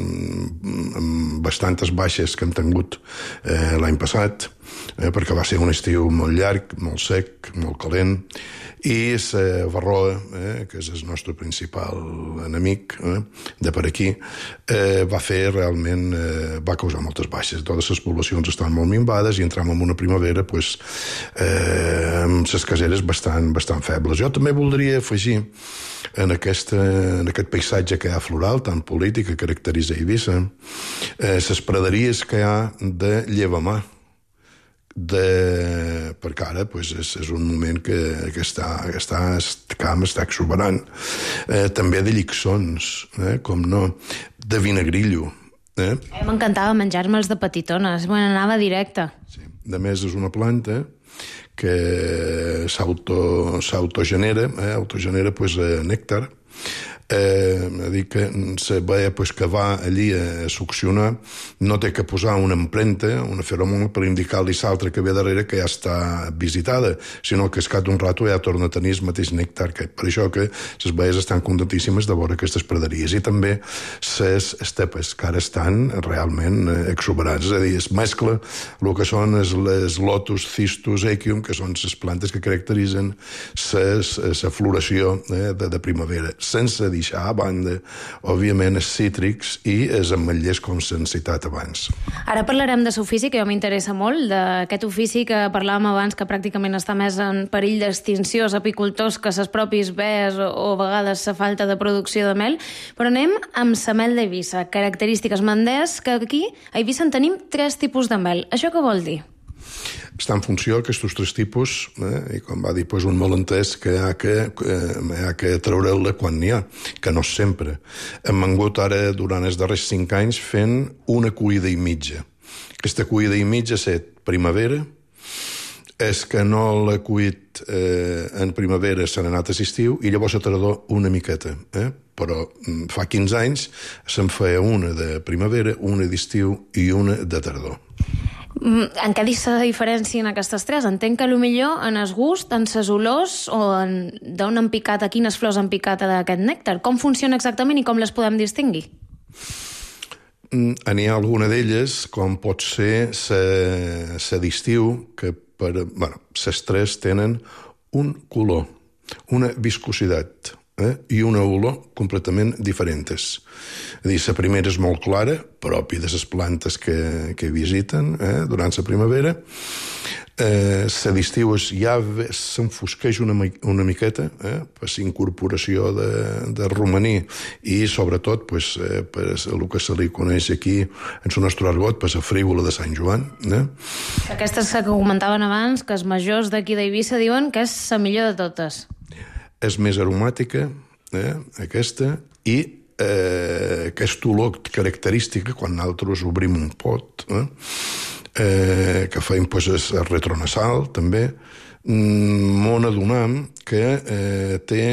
en bastantes baixes que hem tingut eh, l'any passat, eh, perquè va ser un estiu molt llarg, molt sec, molt calent, i la varroa, eh, que és el nostre principal enemic eh, de per aquí, eh, va fer realment, eh, va causar moltes baixes. Totes les poblacions estan molt minvades i entram en una primavera pues, eh, amb les caseres bastant, bastant febles. Jo també voldria afegir en, aquesta, en aquest paisatge que hi ha floral, tan polític, que caracteritza Eivissa, eh, les praderies que hi ha de llevamà, de... perquè ara pues, és, és un moment que, que està, que està, el camp està exuberant. Eh, també de llixons, eh, com no, de vinagrillo. Eh? M'encantava menjar-me'ls de petitones, bueno, anava directe. Sí. A més, és una planta que s'autogenera, eh, autogenera pues, nèctar, eh, a dir que la veia pues, que va allí a succionar no té que posar una empremta, una feromona per indicar-li l'altra que ve darrere que ja està visitada, sinó que es cap d'un rato ja torna a tenir el mateix nèctar. Que, per això que les veies estan contentíssimes de veure aquestes praderies i també les estepes que ara estan realment exuberants, és a dir, es mescla el que són els lotus, cistus, equium, que són les plantes que caracteritzen la floració eh, de, de primavera, sense deixar a banda, òbviament, els cítrics i els ametllers, com s'han citat abans. Ara parlarem de l'ofici, que jo m'interessa molt, d'aquest ofici que parlàvem abans, que pràcticament està més en perill d'extinció, els apicultors, que ses propis bes o, o a vegades la falta de producció de mel, però anem amb la mel d'Eivissa, característiques mandès, que aquí a Eivissa en tenim tres tipus de mel. Això què vol dir? Està en funció d'aquests tres tipus, eh, i com va dir pues, un molt entès, que hi ha que, eh, hi ha que treure-la quan n'hi ha, que no sempre. Hem vengut ara, durant els darrers cinc anys, fent una cuida i mitja. Aquesta cuida i mitja ha set primavera, és que no l'ha cuit eh, en primavera, se n'ha anat a l'estiu, i llavors a tardor una miqueta. Eh? Però fa quinze anys se'n feia una de primavera, una d'estiu i una de tardor. En què se diferencien aquestes tres? Entenc que potser en el gust, en les olors o en d'on han picat, a quines flors han picat d'aquest nèctar. Com funciona exactament i com les podem distingir? N'hi ha alguna d'elles, com pot ser la d'estiu, que per, bueno, les tres tenen un color, una viscositat, eh, i una olor completament diferents. És a dir, la primera és molt clara, propi de les plantes que, que visiten eh, durant la primavera. Eh, la d'estiu ja s'enfosqueix una, una miqueta eh, per la incorporació de, de romaní i, sobretot, pues, eh, per el que se li coneix aquí en el nostre argot, per la frívola de Sant Joan. Eh? Aquesta és la que comentaven abans, que els majors d'aquí d'Eivissa diuen que és la millor de totes. És més aromàtica, eh, aquesta, i eh, aquesta olor característica quan nosaltres obrim un pot, eh, eh, que feim pues, el retronasal, també, m'ho adonam que eh, té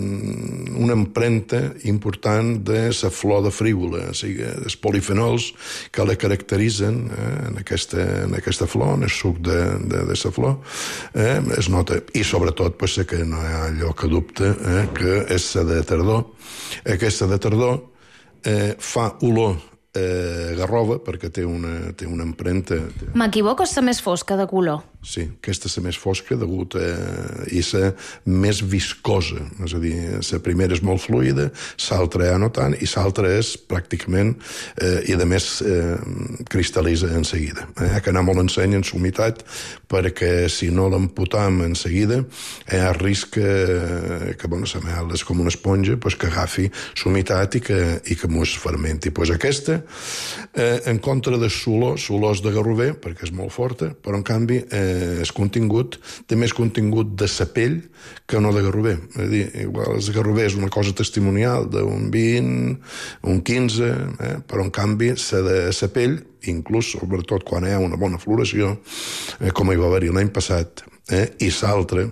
una empremta important de la flor de frívola, o sigui, els polifenols que la caracteritzen eh, en, aquesta, en aquesta flor, en el suc de, de, de la flor, eh, es nota. I sobretot, pues, que no hi ha allò que dubte, eh, que és la de tardor. Aquesta de tardor eh, fa olor eh, garrova, perquè té una, té una empremta. M'equivoco, és la més fosca de color? Sí, aquesta és la més fosca degut a i la més viscosa. És a dir, la primera és molt fluida, l'altra ja no tant, i l'altra és pràcticament, eh, i a més eh, cristal·litza en seguida. Eh? Hi ha que anar molt en seny en humitat, perquè si no l'emputam en seguida, hi ha risc que, que bueno, la mel és com una esponja, pues, que agafi l'humitat i que, i que mos fermenti. Pues aquesta, eh, en contra de l'olor, l'olor és de garrover, perquè és molt forta, però en canvi eh, el contingut té més contingut de sa pell que no de garrover. És a dir, igual el garrover és una cosa testimonial d'un vint, un quinze, eh? Però en canvi sa de sa pell, inclús sobretot quan hi ha una bona floració, eh, com hi va haver-hi l'any passat, eh? I l'altre,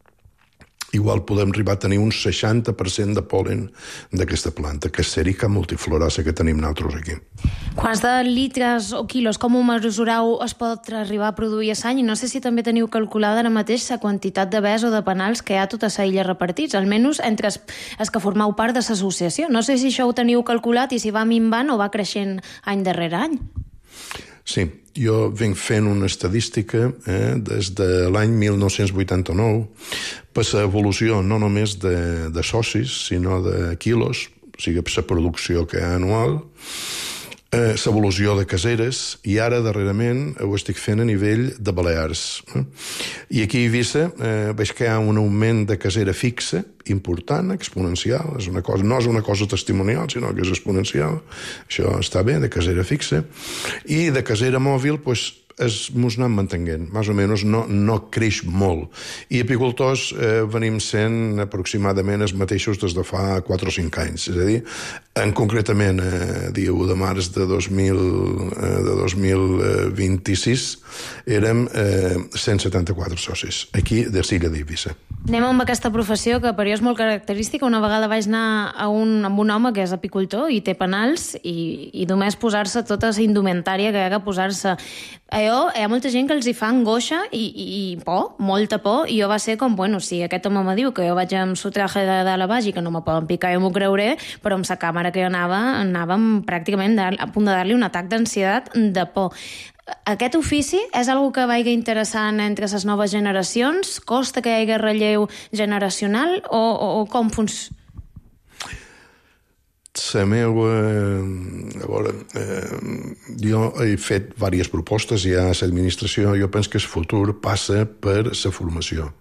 igual podem arribar a tenir un seixanta per cent de pol·len d'aquesta planta, que és Serica multiflorasa que tenim nosaltres aquí. Quants de litres o quilos, com ho mesurau, es pot arribar a produir a l'any? I no sé si també teniu calculada ara mateix la quantitat de bes o de penals que hi ha a tota la illa repartits, almenys entre els, els que formeu part de l'associació. No sé si això ho teniu calculat i si va minvant o va creixent any darrere any. Sí, jo venc fent una estadística eh, des de l'any mil nou-cents vuitanta-nou per l'evolució no només de, de socis, sinó de quilos, o sigui, per la producció que hi ha anual, eh, l'evolució de caseres, i ara, darrerament, ho estic fent a nivell de Balears. Eh? I aquí a Eivissa eh, veig que hi ha un augment de casera fixa, important, exponencial, és una cosa, no és una cosa testimonial, sinó que és exponencial. Això està bé, de casera fixa. I de casera mòbil, doncs, es mos anem mantenint, més o menys no, no creix molt. I apicultors eh, venim sent aproximadament els mateixos des de fa quatre o cinc anys. És a dir, en concretament, eh, dia u de març de dos mil vint-i-sis, érem eh, cent setanta-quatre socis, aquí de l'illa d'Eivissa. Anem amb aquesta professió que per jo és molt característica. Una vegada vaig anar a un, amb un home que és apicultor i té penals i, i només posar-se tota la indumentària que hi ha que posar-se. Allò, hi ha molta gent que els hi fa angoixa i, i, i por, molta por, i jo va ser com, bueno, si aquest home me diu que jo vaig amb su traje de dalt a baix i que no me poden picar, jo m'ho creuré, però amb la càmera que jo anava, anàvem pràcticament a punt de dar-li un atac d'ansietat de por. Aquest ofici és algo que vagi interessant entre les noves generacions? Costa que hi hagi relleu generacional o, o, o com funciona? La meva... A veure, eh, jo he fet diverses propostes ja a l'administració. Jo penso que el futur passa per la formació.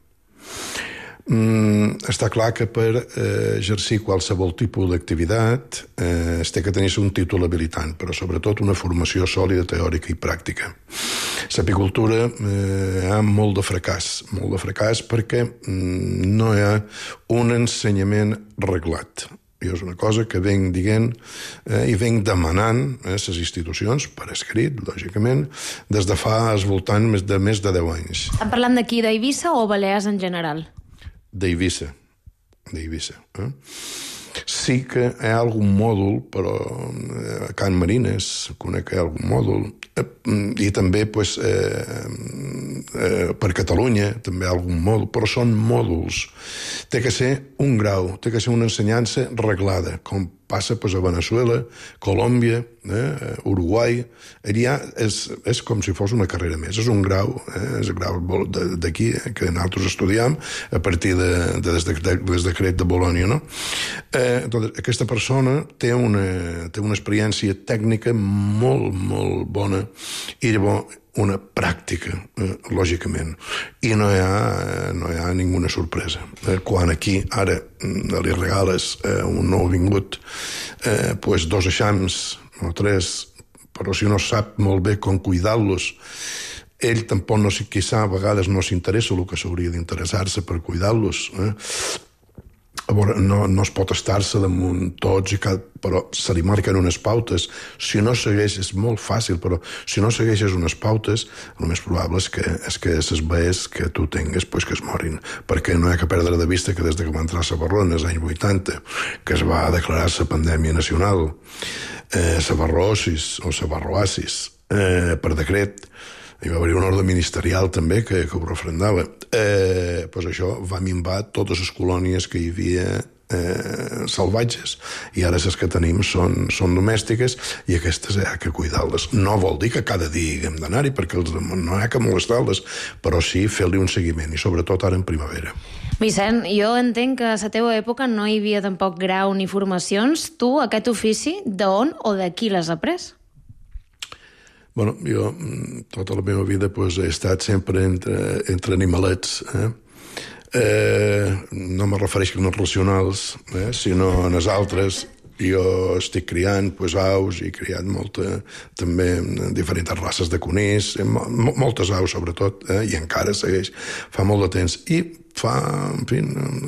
Mm, està clar que per eh, exercir qualsevol tipus d'activitat eh, es té que tenir un títol habilitant, però sobretot una formació sòlida, teòrica i pràctica. L'apicultura eh, hi ha molt de fracàs, molt de fracàs perquè mm, no hi ha un ensenyament reglat. Jo és una cosa que venc dient eh, i venc demanant a eh, les institucions, per escrit, lògicament, des de fa al voltant de més de deu anys. Estan parlant d'aquí d'Eivissa o Balears en general? D'Eivissa. D'Eivissa. Eh? Sí que hi ha algun mòdul, però a Can Marines conec que hi ha algun mòdul, eh, i també pues, eh, eh, per Catalunya també hi ha algun mòdul, però són mòduls. Té que ser un grau, té que ser una ensenyança reglada, com passa pues, a Venezuela, Colòmbia, eh, Uruguai. Allà és, és com si fos una carrera més. És un grau, eh, és el grau d'aquí, eh, que nosaltres estudiem a partir de, de, des, de, des decret de Bolònia. No? Eh, doncs, aquesta persona té una, té una experiència tècnica molt, molt bona i llavors una pràctica, eh, lògicament. I no hi ha, no hi ha ninguna sorpresa. Eh, quan aquí ara li regales eh, un nou vingut eh, pues dos eixams o tres, però si no sap molt bé com cuidar-los, ell tampoc, no sé, quizà a vegades no s'interessa el que s'hauria d'interessar-se per cuidar-los. Eh? A veure, no, no es pot estar-se damunt tots, i cal, però se li marquen unes pautes. Si no segueixes, és molt fàcil, però si no segueixes unes pautes, el més probable és que, és que les baies que tu tingues pues, que es morin, perquè no hi ha que perdre de vista que des que va entrar la Barrona, als anys vuitanta, que es va declarar la pandèmia nacional, eh, la barrosis o la barroasis, eh, per decret, hi va haver un ordre ministerial també que, que ho refrendava. Eh, pues això va minvar totes les colònies que hi havia eh, salvatges, i ara les que tenim són, són domèstiques, i aquestes hi ha que cuidar-les. No vol dir que cada dia haguem d'anar-hi, perquè els, no hi ha que molestar-les, però sí fer-li un seguiment, i sobretot ara en primavera. Vicent, jo entenc que a la teva època no hi havia tampoc grau ni formacions. Tu, aquest ofici, d'on o de qui l'has après? Bueno, jo tota la meva vida pues, he estat sempre entre, entre animalets. Eh? Eh, no me refereixo als racionals, eh? sinó en els altres. Jo estic criant pues, aus, i he criat molta, també diferents races de conills, moltes aus sobretot, eh? i encara segueix, fa molt de temps. I fa, en fi,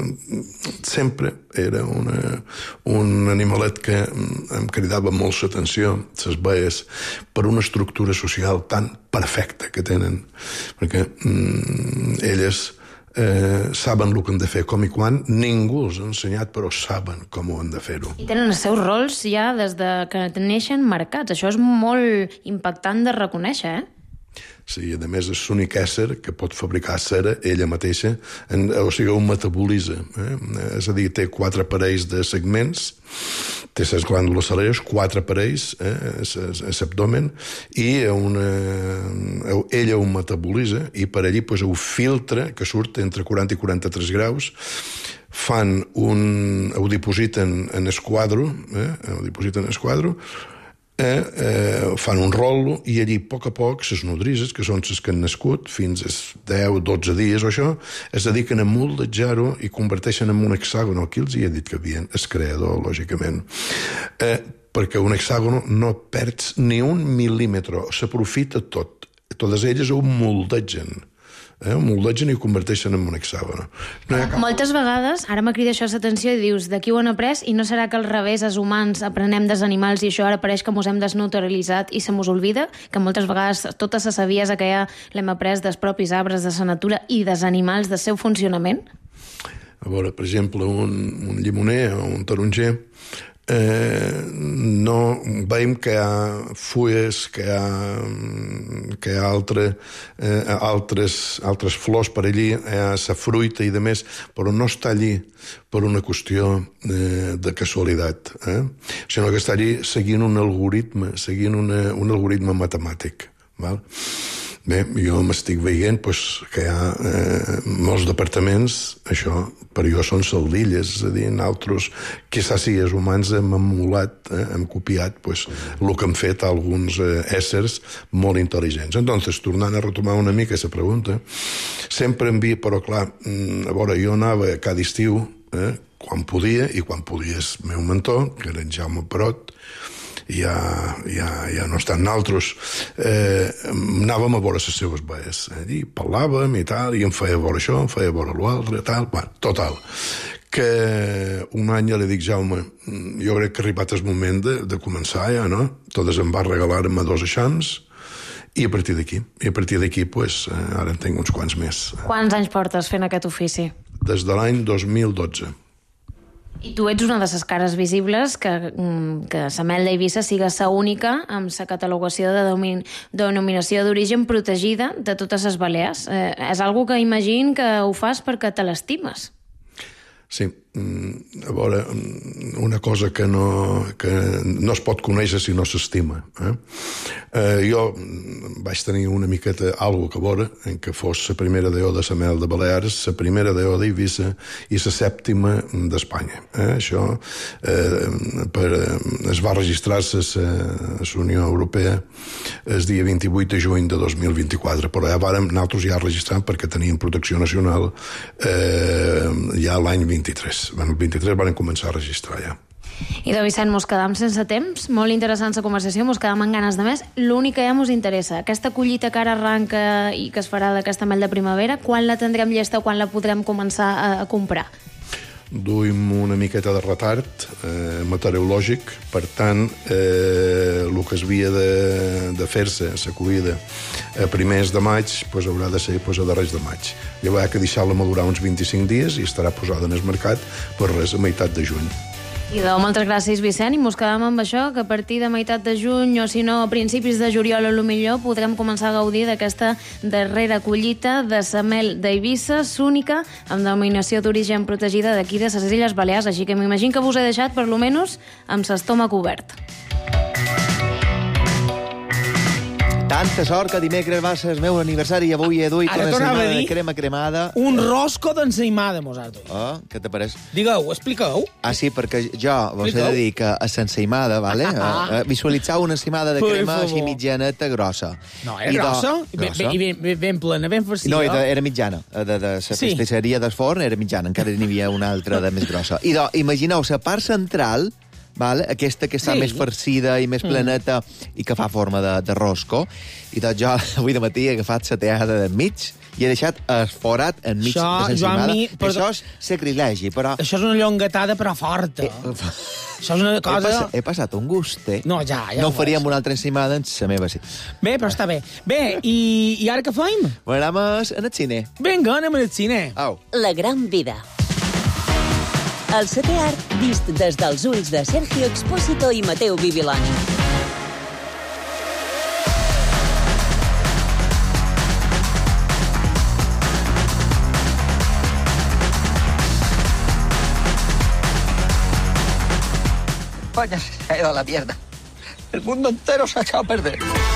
sempre era una, un animalet que em cridava molt l'atenció, les baies, per una estructura social tan perfecta que tenen, perquè mm, elles eh, saben el que han de fer, com i quan, ningú els ha ensenyat, però saben com ho han de fer-ho. I tenen els seus rols ja des de que neixen marcats. Això és molt impactant de reconèixer, eh? Sí, a més és l'únic ésser que pot fabricar cera ella mateixa, en, o sigui, ho metabolitza. Eh? És a dir, té quatre parells de segments, té les glàndules salàries, quatre parells eh, a l'abdomen, i una, ella ho metabolitza, i per allí pues, ho filtra, que surt entre quaranta i quaranta-tres graus, fan un... ho dipositen en esquadro, eh? ho dipositen en esquadro, Eh, eh, fan un rol, i allí a poc a poc les nodrises, que són les que han nascut fins a deu o dotze dies o això, es dediquen a moldejar-ho i converteixen en un hexàgon. Aquí els hi he dit que havien el creador, lògicament, eh, perquè un hexàgon no perds ni un mil·límetre, s'aprofita tot. Totes elles ho moldegen. Eh, ho moldegen i ho converteixen en un hexàgon. No hi ha cap... Moltes vegades, ara m'ha cridat això l'atenció i dius, d'aquí ho han après, i no serà que al revés, els humans aprenem dels animals i això ara pareix que mos hem desnaturalitzat i se mos oblida, que moltes vegades tota la saviesa que ja l'hem après dels propis arbres, de la natura i dels animals, del seu funcionament? A veure, per exemple, un, un llimoner o un taronger, Eh, no veiem que hi ha fulles, que hi ha, que hi ha altre, eh, altres, altres flors per allí, hi ha la fruita i de més, però no està allí per una qüestió eh, de casualitat, eh? sinó que està allí seguint un algoritme, seguint una, un algoritme matemàtic. Val? Bé, jo m'estic veient pues, que hi ha eh, molts departaments, això, per jo són saldilles, és a dir, nosaltres, quizás si els humans hem emulat, eh, hem copiat pues, el que han fet alguns eh, éssers molt intel·ligents. Entonces, tornant a retomar una mica aquesta pregunta, sempre em vi, però clar, a veure, jo anava cada estiu, eh, quan podia, i quan podia el meu mentor, que era en Jaume Perot, ja, ja, ja no estan naltros, eh, anàvem a veure les seves veies, eh, i parlàvem i tal, i em feia veure això, em feia veure l'altre, tal, bueno, total. Que un any ja li dic, Jaume, jo crec que ha arribat el moment de, de començar ja, no? Totes em va regalar-me dos eixams, i a partir d'aquí, i a partir d'aquí, pues, ara en tinc uns quants més. Quants anys portes fent aquest ofici? Des de l'any dos mil dotze. I tu ets una de les cares visibles que, que la mel d'Eivissa siga la única amb la catalogació de domin, denominació d'origen protegida de totes les Balears. Eh, és algo que imagino que ho fas perquè te l'estimes. Sí, a veure, una cosa que no, que no es pot conèixer si no s'estima. Eh? Eh, jo vaig tenir una miqueta algo que veure en què fos la primera D O de la Mel de Balears, la primera D O d'Eivissa i la sèptima d'Espanya. Eh? Això eh, per, es va registrar-se a la Unió Europea el dia vint-i-vuit de juny de dos mil vint-i-quatre, però ja vàrem nosaltres ja registrar perquè teníem protecció nacional eh, ja l'any vint-i-tres. El vint-i-tres van començar a registrar ja. I de Vicent, mos quedam sense temps, molt interessant la conversació, mos quedam amb ganes de més. L'únic que ja mos interessa, aquesta collita que ara arranca i que es farà d'aquesta mel de primavera, quan la tindrem llesta o quan la podrem començar a, a comprar? Duim una miqueta de retard eh, meteorològic, per tant, eh, el que es havia de, de fer-se, la collida, a primers de maig, pues, haurà de ser pues, a darrers de maig. Llavors ha que deixar-la madurar uns vint-i-cinc dies i estarà posada en el mercat per res a meitat de juny. I de moltes gràcies, Vicent, i mos quedam amb això, que a partir de meitat de juny o, si no, a principis de juliol o millor, podrem començar a gaudir d'aquesta darrera collita de la mel d'Eivissa, única, amb denominació d'origen protegida d'aquí de les Illes Balears, així que m'imagino que vos he deixat, per lo menys, amb l'estómac obert. Tanta sort que dimecres va ser el meu aniversari i avui he duit una ensaïmada de crema cremada. Un rosco d'ensaïmada, mos-altres. Oh, què te pareix? Digueu, expliqueu. Ah, sí, perquè jo vos he de dir que a l'ensaïmada, vale? Ah. Visualitzar una ensaïmada de crema així mitjaneta grossa. No, era grossa? I ben, ben plena, ben farcida. No, era mitjana. De, de la sí. pastisseria del forn era mitjana, encara n'hi havia una altra de més grossa. I do, imagineu, la part central, val? Aquesta que està sí. més farcida i més planeta mm. i que fa forma de, de rosco. I doncs jo avui de matí he agafat la teada d'enmig i he deixat esforat enmig això, de l'ensaïmada. Mi, però... Això és sacrilegi, però... Això és una llongatada, però forta. Eh, això és una cosa... He, passat, he passat un gust, eh? No, ja, ja no faríem una altra ensaïmada en la meva sí. Bé, però està bé. Bé, i, i ara què fem? Bueno, anem al cine. Vinga, anem al cine. Au. La gran vida. El setè art vist des dels ulls de Sergio Expósito i Mateu Bibiloni. España se ha ido a la mierda. El mundo entero se ha echado a perder.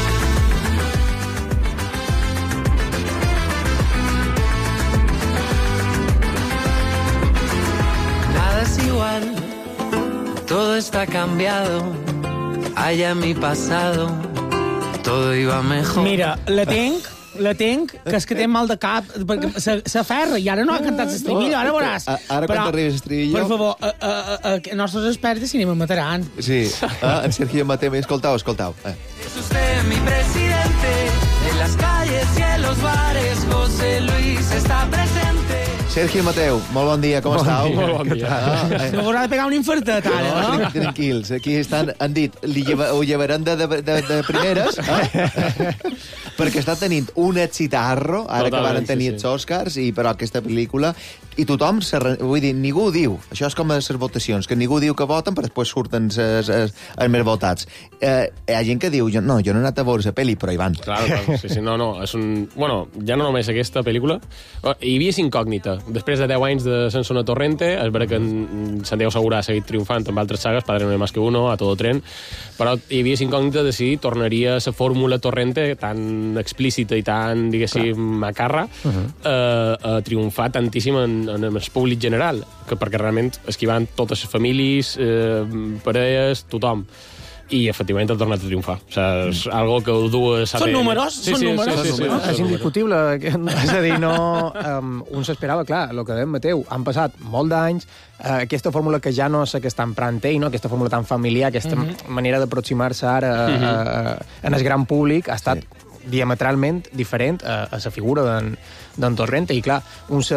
Es igual, todo está cambiado, allá en mi pasado, todo iba mejor. Mira, la tenc, la tenc, que és que té mal de cap, perquè s'aferra, i ara no ha cantat l'estribillo, ara veuràs. Ara quan t'arribi l'estribillo... Per favor, a, a, a, a, nostres experts de cinema mataran. Sí, ah, en Sergio Mateu, escoltau, escoltau. Eh. Es usted mi presidente, en las calles y en los bares, José Luis está presente. Sergio Mateu, molt bon dia, com bon estàu? Dia, molt bon dia. Ah, eh. No haurà de pegar un infartet, ara, no? no? Tranquils, aquí estan, han dit, li lleva, ho llevaran de, de, de, de primeres, eh? perquè està tenint un exitarro, ara Totalment, que van tenir sí, sí. els Oscars, i però aquesta pel·lícula, i tothom, se, vull dir, ningú diu, això és com les votacions, que ningú diu que voten, però després surten els més votats. Eh, hi ha gent que diu, no, jo no he anat a veure la pel·li, però hi van. Claro, claro, sí, sí, no, no, és un... Bueno, ja no només aquesta pel·lícula, hi havia incògnita. Després de deu anys de Sensona Torrente, és vera que en Santiago Segura ha seguit triomfant amb altres sagues, Padre no hay más que uno, A todo tren, però hi havia incògnita de si tornaria la fórmula Torrente tan tan explícita i tan, diguéssim, macarra, uh -huh. eh, a triomfar tantíssim en, en el públic general, que perquè realment és que hi van totes les famílies, eh, parelles, tothom. I efectivament ha tornat a triomfar. O sigui, és algo que ho du a Són números, sí, són sí, números. Sí, sí, sí, sí, és indiscutible. És a dir, no, um, un s'esperava, clar, el que dèiem Mateu, han passat molt d'anys, uh, aquesta fórmula que ja no sé què està emprant ell, no? Aquesta fórmula tan familiar, aquesta uh -huh. manera d'aproximar-se ara uh -huh. a, a, en el gran públic ha estat sí. diametralment diferent a, a la figura d'en Torrente. I clar, un se,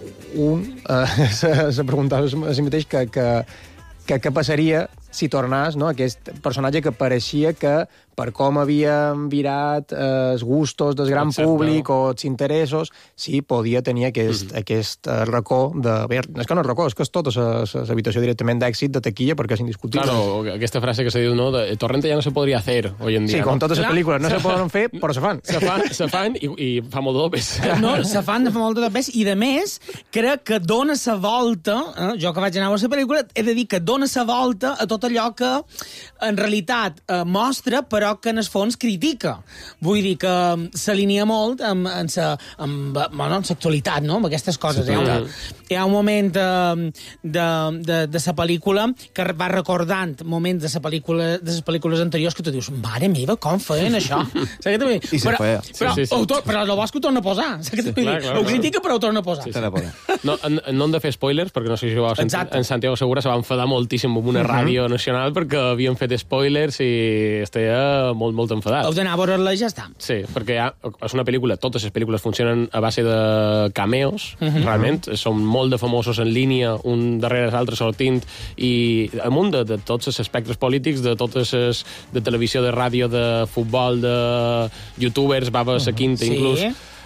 un, uh, se, se preguntava a si mateix que, que, que què passaria si tornàs, no? Aquest personatge que pareixia que per com havien virat eh, els gustos del gran Exacte. Públic o els interessos, sí, podia tenir aquest, mm. aquest uh, racó de... Bé, és que no és racó, és que és tota l'habitació directament d'èxit de taquilla, perquè és indiscutible. Claro, aquesta frase que s'ha dit, no? De, Torrente ja no se podria hacer hoy en dia. Sí, no? com totes les pel·lícules, no se poden fer, però se fan. Se fan, se fan i, i fa molt de dopes. No, se fan de fa molt de dopes, i de més, crec que dona la volta, eh, jo que vaig anar a la pel·lícula, he de dir que dona la volta a tot allò que en realitat eh, mostra, però que en el fons critica. Vull dir que s'alinea molt amb, amb, sa, amb, bueno, amb l'actualitat, no? Amb aquestes coses. Sí, hi, ha un, hi ha un moment de, de, de, de la pel·lícula que va recordant moments de, la pel·lícula, de les pel·lícules anteriors que tu dius, mare meva, com feien això? I se feia. Però, sí, sí, sí. Ho, però el bosc ho torna a posar. Sí, sí, clar, clar, ho critica, però ho torna a posar. Sí, sí. No, en, no hem de fer spoilers, perquè no sé si ho vau sentir. En Santiago Segura se va enfadar moltíssim amb una uh -huh. ràdio nacional perquè havien fet spoilers i estava molt, molt enfadat. Heu d'anar a veure-la i ja està. Sí, perquè ja, és una pel·lícula, totes les pel·lícules funcionen a base de cameos, uh -huh. realment, són molt de famosos en línia, un darrere l'altre sortint, i amunt de, de tots els espectres polítics, de totes les de televisió, de ràdio, de futbol, de youtubers, Baba uh -huh. Quinta, sí. inclús,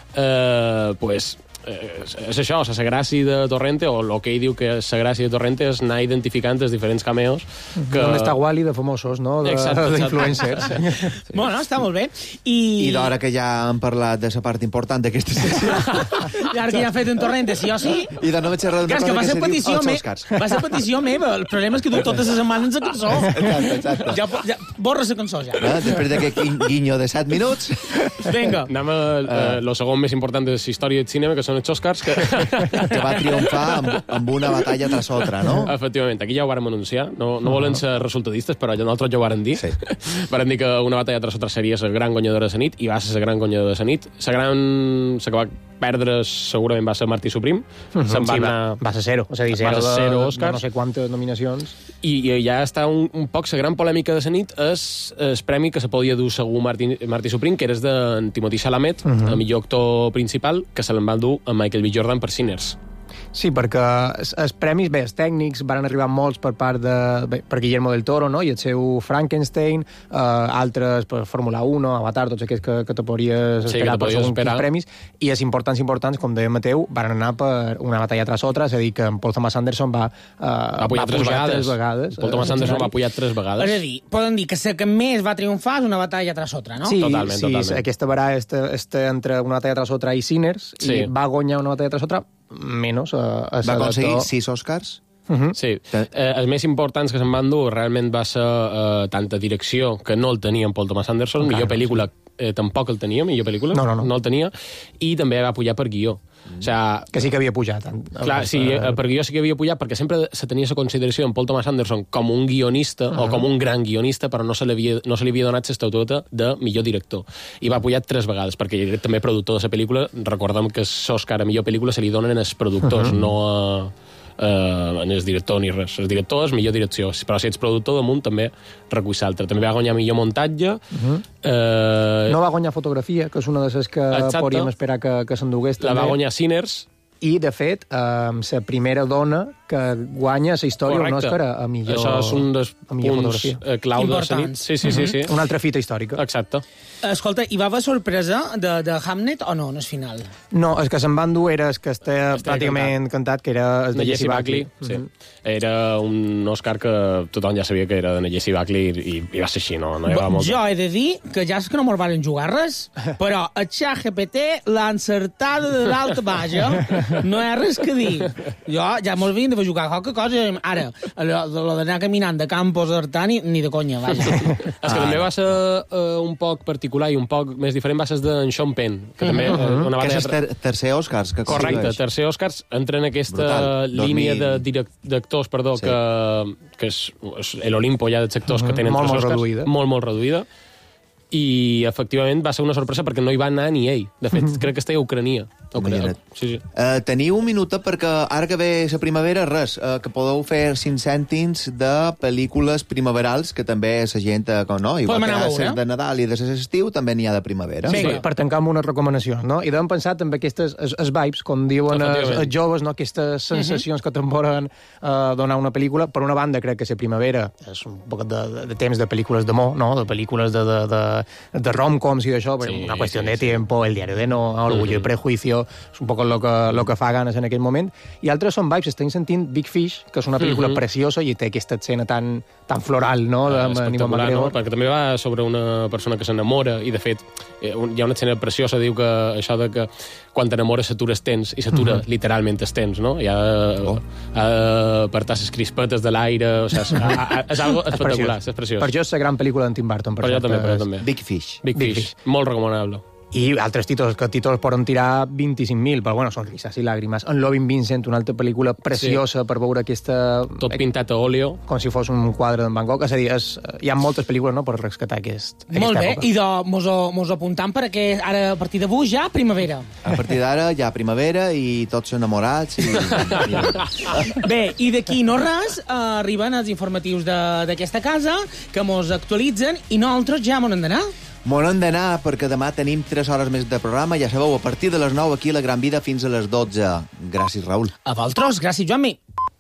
eh, pues... Eh, és això, la gràcia de Torrente, o el que ell diu que la gràcia de Torrente és anar identificant els diferents cameos. Que... On està Wally de famosos, no? D'influencers. Sí. Bueno, està molt bé. I, I d'hora que ja han parlat de la part important d'aquesta secció... I ara que ja ha fet en Torrente, sí o sí... I de no vaig xerrar d'una cosa que, que se petició diu me... els Oscars. Va ser petició meva. El problema és que tu totes les setmanes la cançó. Exacte, exacte. Ja, ja, borra la cançó, ja. No, després d'aquest guinyo de set minuts... Vinga. Anem a uh, lo segon més important de la història del cinema, que són els Oscars, que... que va triomfar amb, amb una batalla tras otra, no? Efectivament, aquí ja ho vàrem anunciar. No, no volen ser resultadistes, però nosaltres ja ho vàrem dir. Sí. Vàrem dir que una batalla tras otra seria la gran guanyadora de la nit, i va ser la gran guanyadora de la nit. La gran... La que va perdre segurament va ser Martí Suprim. Uh -huh. Se'n va, sí, anar... va ser zero. És a dir, zero, va ser zero de, Oscars. De no sé quantes nominacions. I, i ja està un, un poc la gran polèmica de la nit és el premi que se podia dur segur Martí, Martí Suprim, que era de Timothy Chalamet, uh -huh. el millor actor principal, que se l'en va dur a Michael B. Jordan per Sinners. Sí, perquè els premis, bé, els tècnics van arribar molts per part de... Bé, per Guillermo del Toro, no?, i el seu Frankenstein, eh, altres per Fórmula uno, Avatar, tots aquests que, que te podries sí, esperar que per segons esperar. premis, i els importants, importants, com deia Mateu, van anar per una batalla tras otra, és a dir, que en Paul Thomas Anderson va, eh, va pujar, va tres, pujar vegades. tres vegades. Paul Thomas Anderson va pujar tres vegades. És a dir, poden dir que la que més va triomfar és una batalla tras otra, no? Sí, totalment, sí, totalment. aquesta barà este, este entre una batalla tras otra i Sinners, sí. i va guanyar una batalla tras otra menys a, a va aconseguir sis Oscars. Uh -huh. Sí. Eh, els més importants que se'n van dur realment va ser eh, tanta direcció, que no el tenia en Paul Thomas Anderson, millor pel·lícula eh, tampoc el tenia, millor pel·lícula, no, no, no. no el tenia, i també va pujar per guió. Mm. O sea, que sí que havia pujat. En, clar, sí, eh, per guió sí que havia pujat, perquè sempre se tenia la consideració en Paul Thomas Anderson com un guionista, uh -huh. o com un gran guionista, però no se li havia, no se li havia donat l'estatueta de millor director. I va pujar tres vegades, perquè era també productor de la pel·lícula. Recordem que l'Oscar a millor pel·lícula se li donen als productors, uh -huh. no a... Uh, en el director ni res. El director és millor direcció, però si ets productor damunt també recull l'altre. També va guanyar millor muntatge. Uh -huh. uh, no va guanyar fotografia, que és una de les que exacte. Podríem esperar que, que s'endugués també. La va guanyar Sinners. I, de fet, eh, la primera dona que guanya la història un Òscar a, a millor Això és un dels punts eh, clau de la nit. Sí, sí, uh -huh. sí, sí. Una altra fita històrica. Exacte. Escolta, hi va haver sorpresa de, de Hamnet o no, en el final? No, el que se'n van dur era el que està pràcticament cantat. cantat, que era el de, de Jessie Buckley. Sí. Uh -huh. Era un Òscar que tothom ja sabia que era de Jessie Buckley i, i va ser així, no, no hi va molt. Jo he de dir que ja és que no me'l van jugar res, però el ChatGPT l'ha encertada de l'alta baix, eh? No hi ha res que dir. Jo ja molt vinc de jugar a qualque cosa. Ara, lo d'anar caminant de Campos a Artà, ni, ni de conya, vaja. És que també va ser uh, un poc particular i un poc més diferent va ser d'en Sean Penn, que també... Uh -huh. una que és el ter tercer Oscars. Que correcte, el tercer Oscars entra en aquesta Brutal. línia d'actors, perdó, sí. que, que és, és l'Olimpo ja dels actors uh -huh. que tenen molt, tres molt Oscars. Reduïda. Molt, molt reduïda. I, efectivament, va ser una sorpresa perquè no hi va anar ni ell. De fet, crec que està a Ucrania. Ucrania. Sí, sí. Uh, teniu un minut perquè ara que ve la primavera, res, uh, que podeu fer cinc cèntims de pel·lícules primaverals, que també la gent, uh, no? Igual que hi ha de Nadal i de l'estiu, també n'hi ha de primavera. Sí, sí. Per tancar amb unes recomanacions, no? I devem pensar també aquestes es, es vibes, com diuen els, els joves, no? Aquestes sensacions uh -huh. que te'n volen uh, donar una pel·lícula. Per una banda, crec que la primavera és un poc de, de, de temps de pel·lícules d'amor, no? De pel·lícules de, de, de, de rom-coms i d'això, sí, una qüestió sí, de tiempo, sí. El diario de Noa, Orgullo uh -huh. y Prejuicio, és un poc el que, lo que fa ganes en aquell moment. I altres són vibes. Estem sentint Big Fish, que és una pel·lícula uh -huh. preciosa i té aquesta escena tan, tan floral, no? De, uh, espectacular, no? Perquè també va sobre una persona que s'enamora i, de fet, eh, hi ha una escena preciosa, diu que això de que quan t'enamores s'atures tens, i s'atura uh -huh. literalment es tens, no? Hi ha oh. uh, per les crispetes de l'aire, o sigui, és, és algo espectacular, és preciós. Per jo és la gran pel·lícula d'en Tim Burton. Per, per jo també, per jo també. Big Fish. Big, Big Fish. Fish. Molt recomanable. I altres títols, que títols poden tirar vint-i-cinc mil, però bueno, són risses i làgrimes. En Loving Vincent, una altra pel·lícula preciosa sí. per veure aquesta... Tot pintat a óleo. Com si fos un quadre d'en Van Gogh. És a dir, és, hi ha moltes pel·lícules, no?, per rescatar aquest, aquesta Molt bé, època. i de, mos, ho, mos ho apuntam perquè ara, a partir d'avui, ja primavera. A partir d'ara, ja primavera i tots enamorats. I... Bé, i d'aquí no res, eh, arriben els informatius d'aquesta casa, que mos actualitzen, i nosaltres ja m'on hem d'anar. M'on hem d'anar perquè demà tenim tres hores més de programa, ja sabeu, a partir de les nou aquí a La Gran Vida fins a les dotze. Gràcies, Raül. A vosaltres, gràcies, Joanmi.